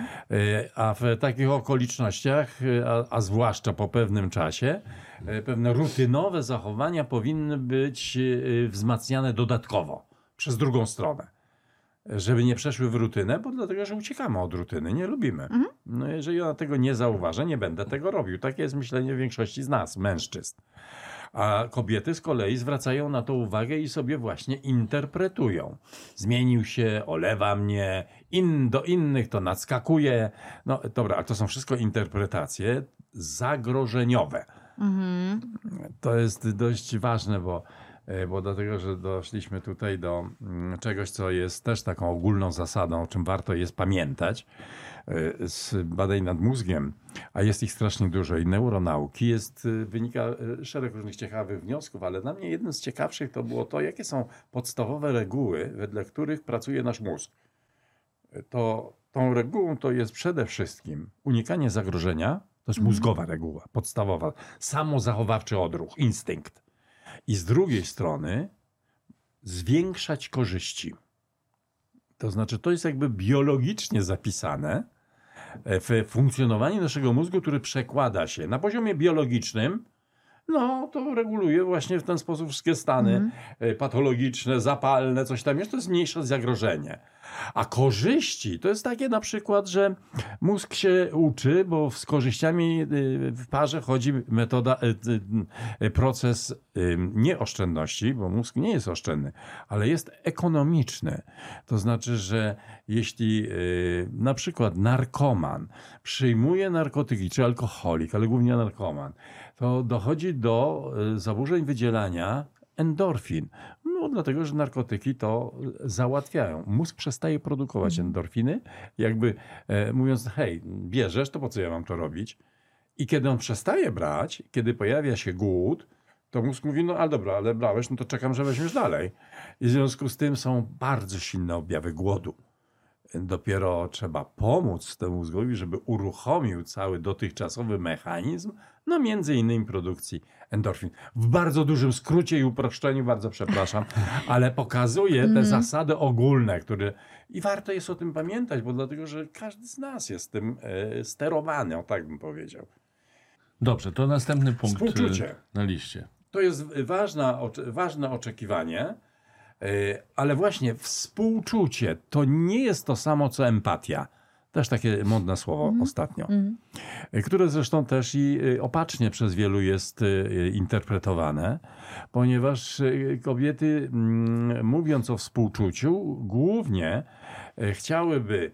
[SPEAKER 4] Y, A w takich okolicznościach, y, a, a zwłaszcza po pewnym czasie, y, pewne rutynowe zachowania powinny być y, wzmacniane dodatkowo przez drugą stronę. Żeby nie przeszły w rutynę, bo dlatego, że uciekamy od rutyny, nie lubimy. No jeżeli ona tego nie zauważa, nie będę tego robił. Takie jest myślenie większości z nas, mężczyzn. A kobiety z kolei zwracają na to uwagę i sobie właśnie interpretują. Zmienił się, olewa mnie, in, do innych to nadskakuje. No dobra, ale to są wszystko interpretacje zagrożeniowe. To jest dość ważne, bo bo dlatego, że doszliśmy tutaj do mm, czegoś, co jest też taką ogólną zasadą, o czym warto jest pamiętać y, z badań nad mózgiem, a jest ich strasznie dużo i neuronauki, jest, y, wynika y, szereg różnych ciekawych wniosków, ale dla mnie jednym z ciekawszych to było to, jakie są podstawowe reguły, wedle których pracuje nasz mózg. To, tą regułą to jest przede wszystkim unikanie zagrożenia, to jest mózgowa reguła, podstawowa, samozachowawczy odruch, instynkt. I z drugiej strony zwiększać korzyści. To znaczy, to jest jakby biologicznie zapisane w funkcjonowaniu naszego mózgu, który przekłada się na poziomie biologicznym, no to reguluje właśnie w ten sposób wszystkie stany mm. patologiczne, zapalne, coś tam jeszcze, to zmniejsza zagrożenie. A korzyści to jest takie na przykład, że mózg się uczy, bo z korzyściami w parze chodzi metoda, proces nie oszczędności, bo mózg nie jest oszczędny, ale jest ekonomiczny. To znaczy, że jeśli na przykład narkoman przyjmuje narkotyki, czy alkoholik, ale głównie narkoman, to dochodzi do zaburzeń wydzielania endorfin. No dlatego, że narkotyki to załatwiają. Mózg przestaje produkować endorfiny, jakby e, mówiąc, hej, bierzesz, to po co ja mam to robić? I kiedy on przestaje brać, kiedy pojawia się głód, to mózg mówi, no ale dobra, ale brałeś, no to czekam, że weźmiesz dalej. I w związku z tym są bardzo silne objawy głodu. Dopiero trzeba pomóc temu mózgowi, żeby uruchomił cały dotychczasowy mechanizm, no między innymi produkcji endorfin. W bardzo dużym skrócie i uproszczeniu, bardzo przepraszam, ale pokazuje te mm. zasady ogólne, które i warto jest o tym pamiętać, bo dlatego, że każdy z nas jest tym e, sterowany, o tak bym powiedział.
[SPEAKER 2] Dobrze, to następny punkt
[SPEAKER 4] Współczucie.
[SPEAKER 2] na liście.
[SPEAKER 4] To jest ważna, ważne oczekiwanie, Ale właśnie współczucie to nie jest to samo co empatia. Też takie modne słowo mm. ostatnio. Mm. Które zresztą też i opacznie przez wielu jest interpretowane, ponieważ kobiety, mówiąc o współczuciu, głównie chciałyby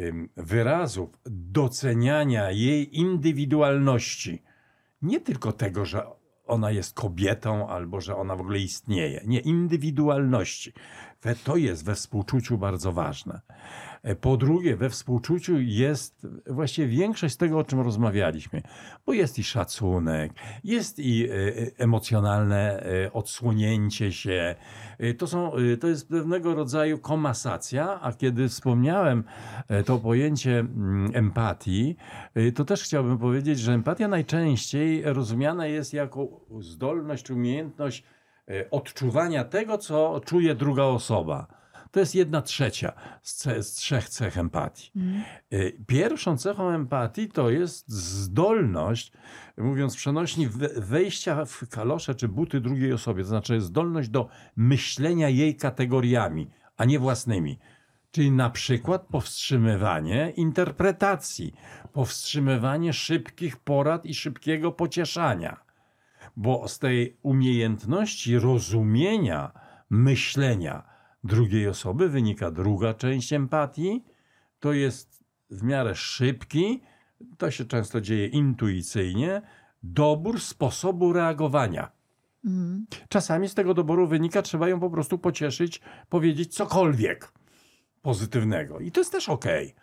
[SPEAKER 4] wyrazów doceniania jej indywidualności. Nie tylko tego, że ona jest kobietą albo że ona w ogóle istnieje. Nie, indywidualności. To jest we współczuciu bardzo ważne. Po drugie, we współczuciu jest właściwie większość z tego, o czym rozmawialiśmy, bo jest i szacunek, jest i emocjonalne odsłonięcie się. To, są, to jest pewnego rodzaju komasacja, a kiedy wspomniałem to pojęcie empatii, to też chciałbym powiedzieć, że empatia najczęściej rozumiana jest jako zdolność, umiejętność odczuwania tego, co czuje druga osoba. To jest jedna trzecia z, ce- z trzech cech empatii. Mm. Pierwszą cechą empatii to jest zdolność, mówiąc przenośni, wejścia w kalosze czy buty drugiej osoby. To znaczy zdolność do myślenia jej kategoriami, a nie własnymi. Czyli na przykład powstrzymywanie interpretacji, powstrzymywanie szybkich porad i szybkiego pocieszania. Bo z tej umiejętności rozumienia, myślenia drugiej osoby wynika druga część empatii. To jest w miarę szybki, to się często dzieje intuicyjnie, dobór sposobu reagowania. Mm. Czasami z tego doboru wynika, trzeba ją po prostu pocieszyć, powiedzieć cokolwiek pozytywnego. I to jest też okej.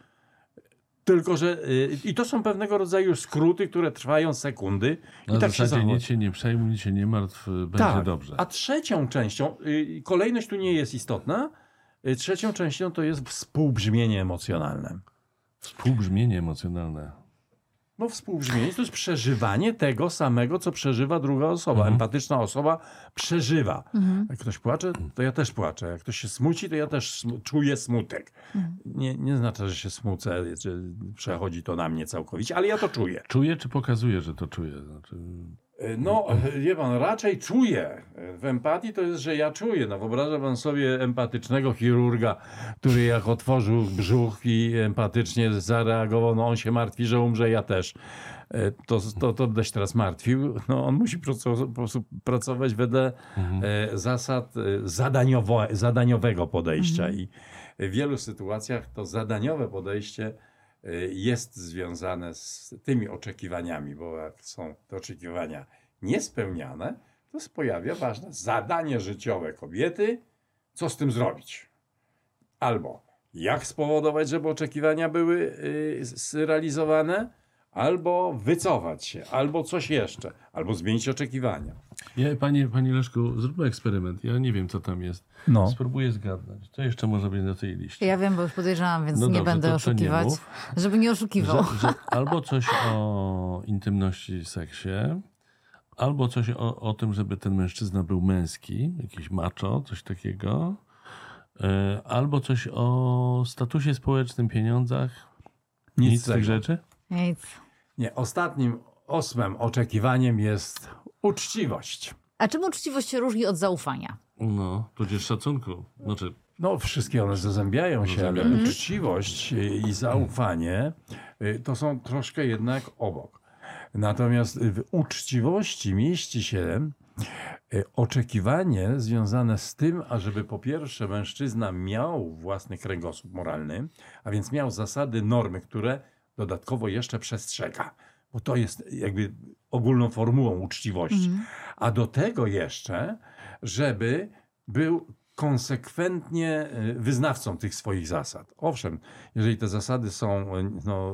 [SPEAKER 4] Tylko, że yy, i to są pewnego rodzaju skróty, które trwają sekundy.
[SPEAKER 2] Na
[SPEAKER 4] i tak
[SPEAKER 2] zasadzie
[SPEAKER 4] się
[SPEAKER 2] nic się nie przejmuj, nic się nie martw, będzie
[SPEAKER 4] tak.
[SPEAKER 2] dobrze.
[SPEAKER 4] A trzecią częścią, yy, kolejność tu nie jest istotna, yy, trzecią częścią to jest współbrzmienie emocjonalne.
[SPEAKER 2] Współbrzmienie emocjonalne.
[SPEAKER 4] No współbrzmienie to jest przeżywanie tego samego, co przeżywa druga osoba. Mhm. Empatyczna osoba przeżywa. Mhm. Jak ktoś płacze, to ja też płaczę. Jak ktoś się smuci, to ja też sm- czuję smutek. Mhm. Nie, nie znaczy, że się smucę, że przechodzi to na mnie całkowicie, ale ja to czuję.
[SPEAKER 2] Czuję czy pokazuję, że to czuję? Znaczy...
[SPEAKER 4] No, wie pan, raczej czuję. W empatii to jest, że ja czuję. No, wyobraża pan sobie empatycznego chirurga, który jak otworzył brzuch i empatycznie zareagował, no on się martwi, że umrze, ja też. To, to, to dość teraz martwił. No, on musi po prostu pracować wedle mhm. zasad zadaniowo, zadaniowego podejścia. Mhm. I w wielu sytuacjach to zadaniowe podejście jest związane z tymi oczekiwaniami, bo jak są te oczekiwania niespełniane, to pojawia ważne zadanie życiowe kobiety, co z tym zrobić. Albo jak spowodować, żeby oczekiwania były zrealizowane, albo wycofać się, albo coś jeszcze, albo zmienić oczekiwania.
[SPEAKER 2] Ja, panie, panie Leszku, zróbmy eksperyment. Ja nie wiem, co tam jest. No. Spróbuję zgadnąć. Co jeszcze może być na tej liście?
[SPEAKER 3] Ja wiem, bo już podejrzewam, więc no nie dobrze, będę to, oszukiwać. To nie żeby nie oszukiwał.
[SPEAKER 2] Że, że albo coś o intymności, seksie, albo coś o, o tym, żeby ten mężczyzna był męski, jakiś macho, coś takiego, albo coś o statusie społecznym, pieniądzach. Nic, Nic z tych rzeczy?
[SPEAKER 3] Nic.
[SPEAKER 4] Nie, ostatnim, ósmym oczekiwaniem jest uczciwość.
[SPEAKER 3] A czym uczciwość się różni od zaufania?
[SPEAKER 2] No, tudzież szacunku. Znaczy...
[SPEAKER 4] No, wszystkie one zazębiają się, ale mm. uczciwość i zaufanie to są troszkę jednak obok. Natomiast w uczciwości mieści się oczekiwanie związane z tym, ażeby po pierwsze mężczyzna miał własny kręgosłup moralny, a więc miał zasady, normy, które dodatkowo jeszcze przestrzega. Bo to jest jakby ogólną formułą uczciwości. Mm. A do tego jeszcze, żeby był konsekwentnie wyznawcą tych swoich zasad. Owszem, jeżeli te zasady są no,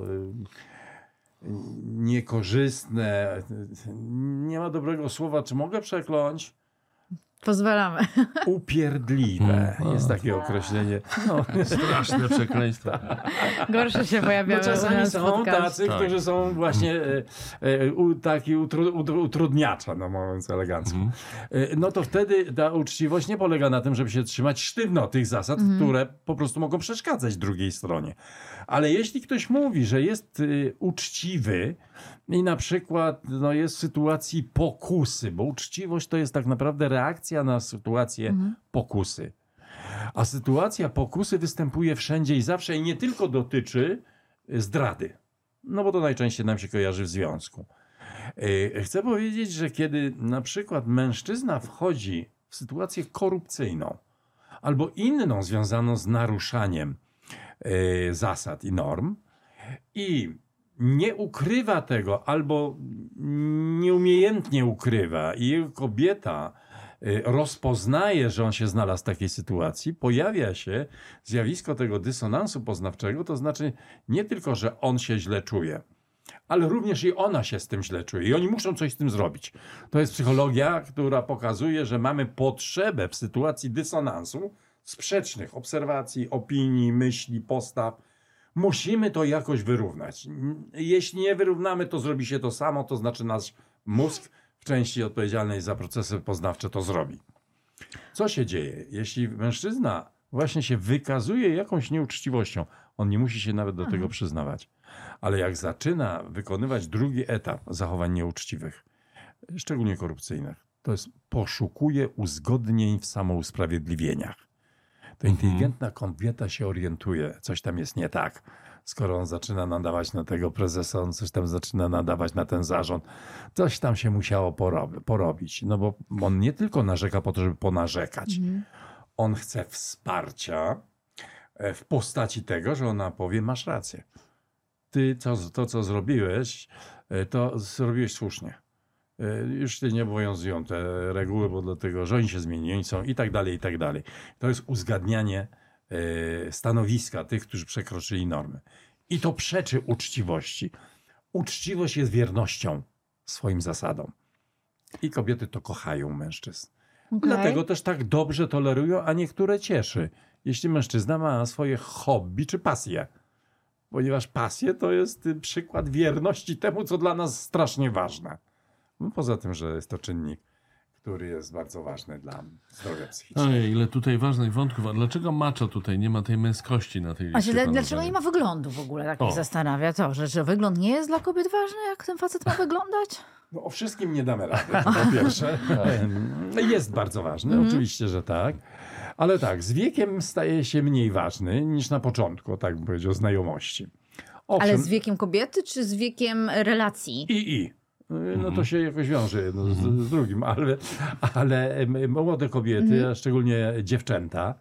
[SPEAKER 4] niekorzystne, nie ma dobrego słowa, czy mogę przekląć?
[SPEAKER 3] Pozwalamy.
[SPEAKER 4] Upierdliwe. Hmm. Jest takie określenie. No.
[SPEAKER 2] Straszne przekleństwo.
[SPEAKER 3] Gorsze się pojawiają.
[SPEAKER 4] No czasami są tacy, tak. którzy są właśnie e, e, u, taki utru, utru, utrudniacza, no mówiąc elegancko. Hmm. E, no to wtedy ta uczciwość nie polega na tym, żeby się trzymać sztywno tych zasad, hmm. które po prostu mogą przeszkadzać drugiej stronie. Ale jeśli ktoś mówi, że jest y, uczciwy i na przykład no, jest w sytuacji pokusy, bo uczciwość to jest tak naprawdę reakcja na sytuację mhm. pokusy. A sytuacja pokusy występuje wszędzie i zawsze i nie tylko dotyczy zdrady. No bo to najczęściej nam się kojarzy w związku. Chcę powiedzieć, że kiedy na przykład mężczyzna wchodzi w sytuację korupcyjną albo inną związaną z naruszaniem zasad i norm i nie ukrywa tego albo nieumiejętnie ukrywa i jego kobieta rozpoznaje, że on się znalazł w takiej sytuacji, pojawia się zjawisko tego dysonansu poznawczego, to znaczy nie tylko, że on się źle czuje, ale również i ona się z tym źle czuje i oni muszą coś z tym zrobić. To jest psychologia, która pokazuje, że mamy potrzebę w sytuacji dysonansu sprzecznych obserwacji, opinii, myśli, postaw. Musimy to jakoś wyrównać. Jeśli nie wyrównamy, to zrobi się to samo, to znaczy nasz mózg w części odpowiedzialnej za procesy poznawcze to zrobi. Co się dzieje? Jeśli mężczyzna właśnie się wykazuje jakąś nieuczciwością, on nie musi się nawet do Aha. tego przyznawać. Ale jak zaczyna wykonywać drugi etap zachowań nieuczciwych, szczególnie korupcyjnych, to jest poszukuje uzgodnień w samousprawiedliwieniach. To inteligentna kobieta się orientuje, coś tam jest nie tak. Skoro on zaczyna nadawać na tego prezesa, on coś tam zaczyna nadawać na ten zarząd, coś tam się musiało porobi- porobić. No bo on nie tylko narzeka po to, żeby ponarzekać. Mhm. On chce wsparcia w postaci tego, że ona powie, masz rację. Ty co, to, co zrobiłeś, to zrobiłeś słusznie. Już cię nie obowiązują te reguły, bo dlatego, że oni się zmienili, oni są i tak dalej, i tak dalej. To jest uzgadnianie stanowiska tych, którzy przekroczyli normy. I to przeczy uczciwości. Uczciwość jest wiernością swoim zasadom. I kobiety to kochają mężczyzn. Okay. Dlatego też tak dobrze tolerują, a niektóre cieszy. Jeśli mężczyzna ma swoje hobby czy pasje. Ponieważ pasje to jest przykład wierności temu, co dla nas strasznie ważne. No poza tym, że jest to czynnik, który jest bardzo ważny dla zdrowia psychicznego.
[SPEAKER 2] Ojej, ile tutaj ważnych wątków. A dlaczego macho tutaj nie ma tej męskości na tej liście?
[SPEAKER 3] A dlaczego nie ma wyglądu w ogóle? Tak mnie zastanawia. Co, że, że wygląd nie jest dla kobiet ważny, jak ten facet ma wyglądać?
[SPEAKER 4] No o wszystkim nie damy rady, po pierwsze. Jest bardzo ważny, mm. oczywiście, że tak. Ale tak, z wiekiem staje się mniej ważny niż na początku, tak bym powiedział, znajomości.
[SPEAKER 3] Owszem, ale z wiekiem kobiety, czy z wiekiem relacji?
[SPEAKER 4] I, i. No to się jakoś wiąże jedno z, z drugim, ale, ale młode kobiety, mm-hmm. a szczególnie dziewczęta,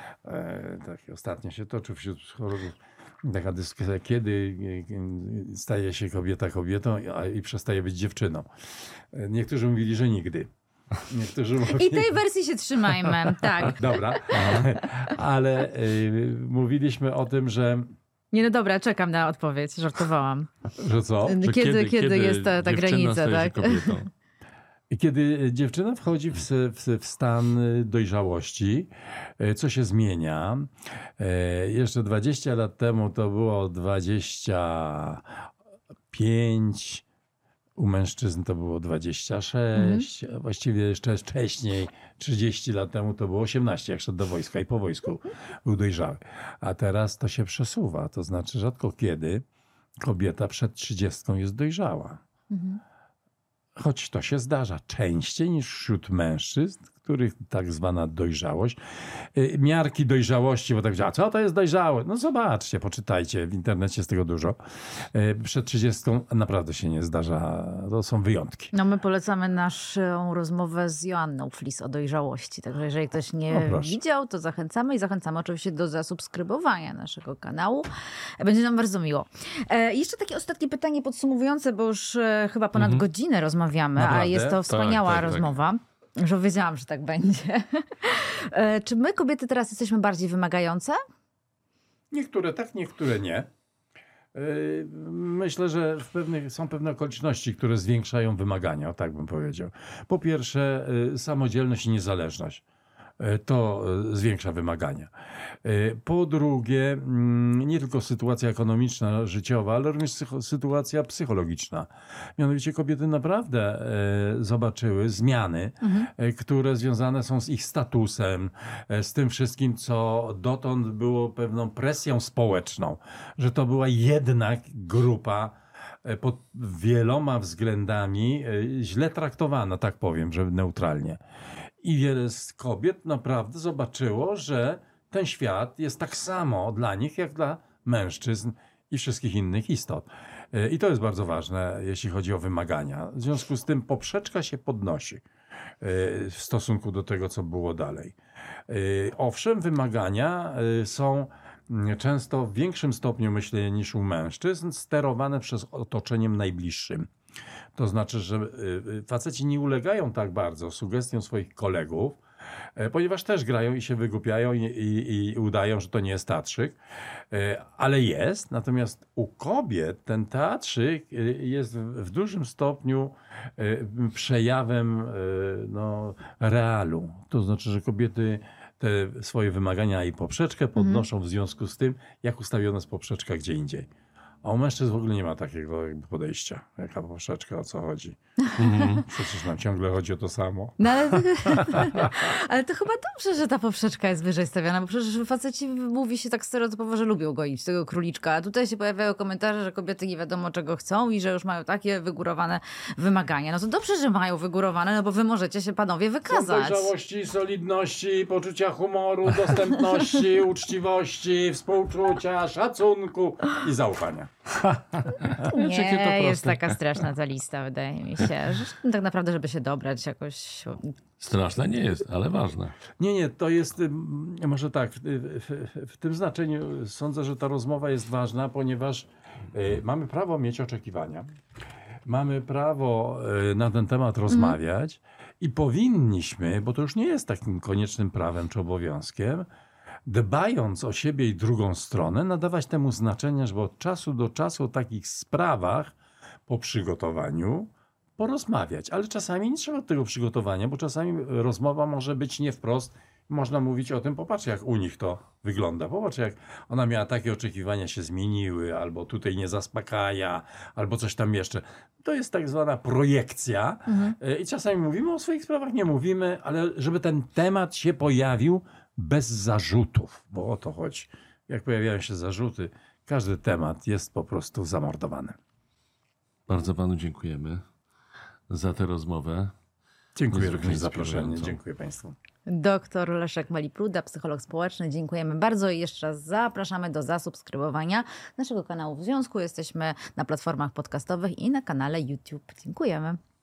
[SPEAKER 4] e, tak ostatnio się toczy wśród psychologów taka dyskusja, kiedy staje się kobieta kobietą a, i przestaje być dziewczyną. Niektórzy mówili, że nigdy. Niektórzy mówili...
[SPEAKER 3] I tej wersji się trzymajmy, tak.
[SPEAKER 4] Dobra, ale y, mówiliśmy o tym, że
[SPEAKER 3] Nie, no dobra, czekam na odpowiedź, żartowałam.
[SPEAKER 4] Że co?
[SPEAKER 3] Kiedy, kiedy, kiedy jest ta, ta granica, tak?
[SPEAKER 4] I kiedy dziewczyna wchodzi w, w, w stan dojrzałości, co się zmienia? Jeszcze dwadzieścia lat temu to było dwadzieścia pięć, u mężczyzn to było dwadzieścia sześć, mhm. właściwie jeszcze wcześniej, trzydzieści lat temu to było osiemnaście, jak szedł do wojska i po wojsku był dojrzały. A teraz to się przesuwa, to znaczy rzadko kiedy kobieta przed trzydziestką jest dojrzała. Mhm. Choć to się zdarza częściej niż wśród mężczyzn, których tak zwana dojrzałość, miarki dojrzałości, bo tak powiedziała, co to jest dojrzałe? No zobaczcie, poczytajcie, w internecie jest tego dużo. Przed trzydziestką naprawdę się nie zdarza, to są wyjątki.
[SPEAKER 3] No my polecamy naszą rozmowę z Joanną Flis o dojrzałości, także jeżeli ktoś nie no widział, to zachęcamy i zachęcamy oczywiście do zasubskrybowania naszego kanału. Będzie nam bardzo miło. E, jeszcze takie ostatnie pytanie podsumowujące, bo już e, chyba ponad mhm. godzinę rozmawiamy, naprawdę? A jest to wspaniała tak, tak, rozmowa. Tak. Że wiedziałam, że tak będzie. Czy my, kobiety, teraz jesteśmy bardziej wymagające?
[SPEAKER 4] Niektóre tak, niektóre nie. Myślę, że w pewnych, są pewne okoliczności, które zwiększają wymagania, o tak bym powiedział. Po pierwsze, samodzielność i niezależność. To zwiększa wymagania. Po drugie, nie tylko sytuacja ekonomiczna, życiowa, ale również sytuacja psychologiczna. Mianowicie kobiety naprawdę zobaczyły zmiany, mhm. które związane są z ich statusem, z tym wszystkim, co dotąd było pewną presją społeczną, że to była jednak grupa pod wieloma względami źle traktowana, tak powiem, żeby neutralnie. I wiele z kobiet naprawdę zobaczyło, że ten świat jest tak samo dla nich, jak dla mężczyzn i wszystkich innych istot. I to jest bardzo ważne, jeśli chodzi o wymagania. W związku z tym poprzeczka się podnosi w stosunku do tego, co było dalej. Owszem, wymagania są często w większym stopniu, myślę, niż u mężczyzn, sterowane przez otoczeniem najbliższym. To znaczy, że faceci nie ulegają tak bardzo sugestiom swoich kolegów, ponieważ też grają i się wygłupiają i, i, i udają, że to nie jest teatrzyk, ale jest. Natomiast u kobiet ten teatrzyk jest w dużym stopniu przejawem no, realu. To znaczy, że kobiety te swoje wymagania i poprzeczkę podnoszą w związku z tym, jak ustawiona jest poprzeczka gdzie indziej. A u mężczyzn w ogóle nie ma takiego jakby podejścia. Jaka poprzeczka, o co chodzi? Mm. Przecież nam ciągle chodzi o to samo.
[SPEAKER 3] No ale, to, ale to chyba dobrze, że ta poprzeczka jest wyżej stawiana, bo przecież faceci mówi się tak stereotypowo, że lubią goić tego króliczka. A tutaj się pojawiają komentarze, że kobiety nie wiadomo czego chcą i że już mają takie wygórowane wymagania. No to dobrze, że mają wygórowane, no bo wy możecie się panowie wykazać.
[SPEAKER 4] Dojrzałości, solidności, poczucia humoru, dostępności, uczciwości, współczucia, szacunku i zaufania.
[SPEAKER 3] Nie jest taka straszna ta lista, wydaje mi się. Że, tak naprawdę, żeby się dobrać jakoś...
[SPEAKER 2] Straszne nie jest, ale ważne.
[SPEAKER 4] Nie, nie, to jest, może tak, w, w, w tym znaczeniu sądzę, że ta rozmowa jest ważna, ponieważ y, mamy prawo mieć oczekiwania, mamy prawo y, na ten temat rozmawiać mm. i powinniśmy, bo to już nie jest takim koniecznym prawem czy obowiązkiem, dbając o siebie i drugą stronę, nadawać temu znaczenie, żeby od czasu do czasu o takich sprawach po przygotowaniu porozmawiać. Ale czasami nie trzeba tego przygotowania, bo czasami rozmowa może być nie wprost. Można mówić o tym, popatrz jak u nich to wygląda. Popatrz jak ona miała takie oczekiwania, się zmieniły, albo tutaj nie zaspokaja, albo coś tam jeszcze. To jest tak zwana projekcja. Mhm. I czasami mówimy o swoich sprawach, nie mówimy, ale żeby ten temat się pojawił bez zarzutów, bo o to chodzi. Jak pojawiają się zarzuty, każdy temat jest po prostu zamordowany.
[SPEAKER 2] Bardzo panu dziękujemy za tę rozmowę.
[SPEAKER 4] Dziękuję również za zaproszenie. Dziękuję państwu.
[SPEAKER 3] Doktor Leszek Malipruda, psycholog społeczny. Dziękujemy bardzo i jeszcze raz zapraszamy do zasubskrybowania naszego kanału w Związku. Jesteśmy na platformach podcastowych i na kanale YouTube. Dziękujemy.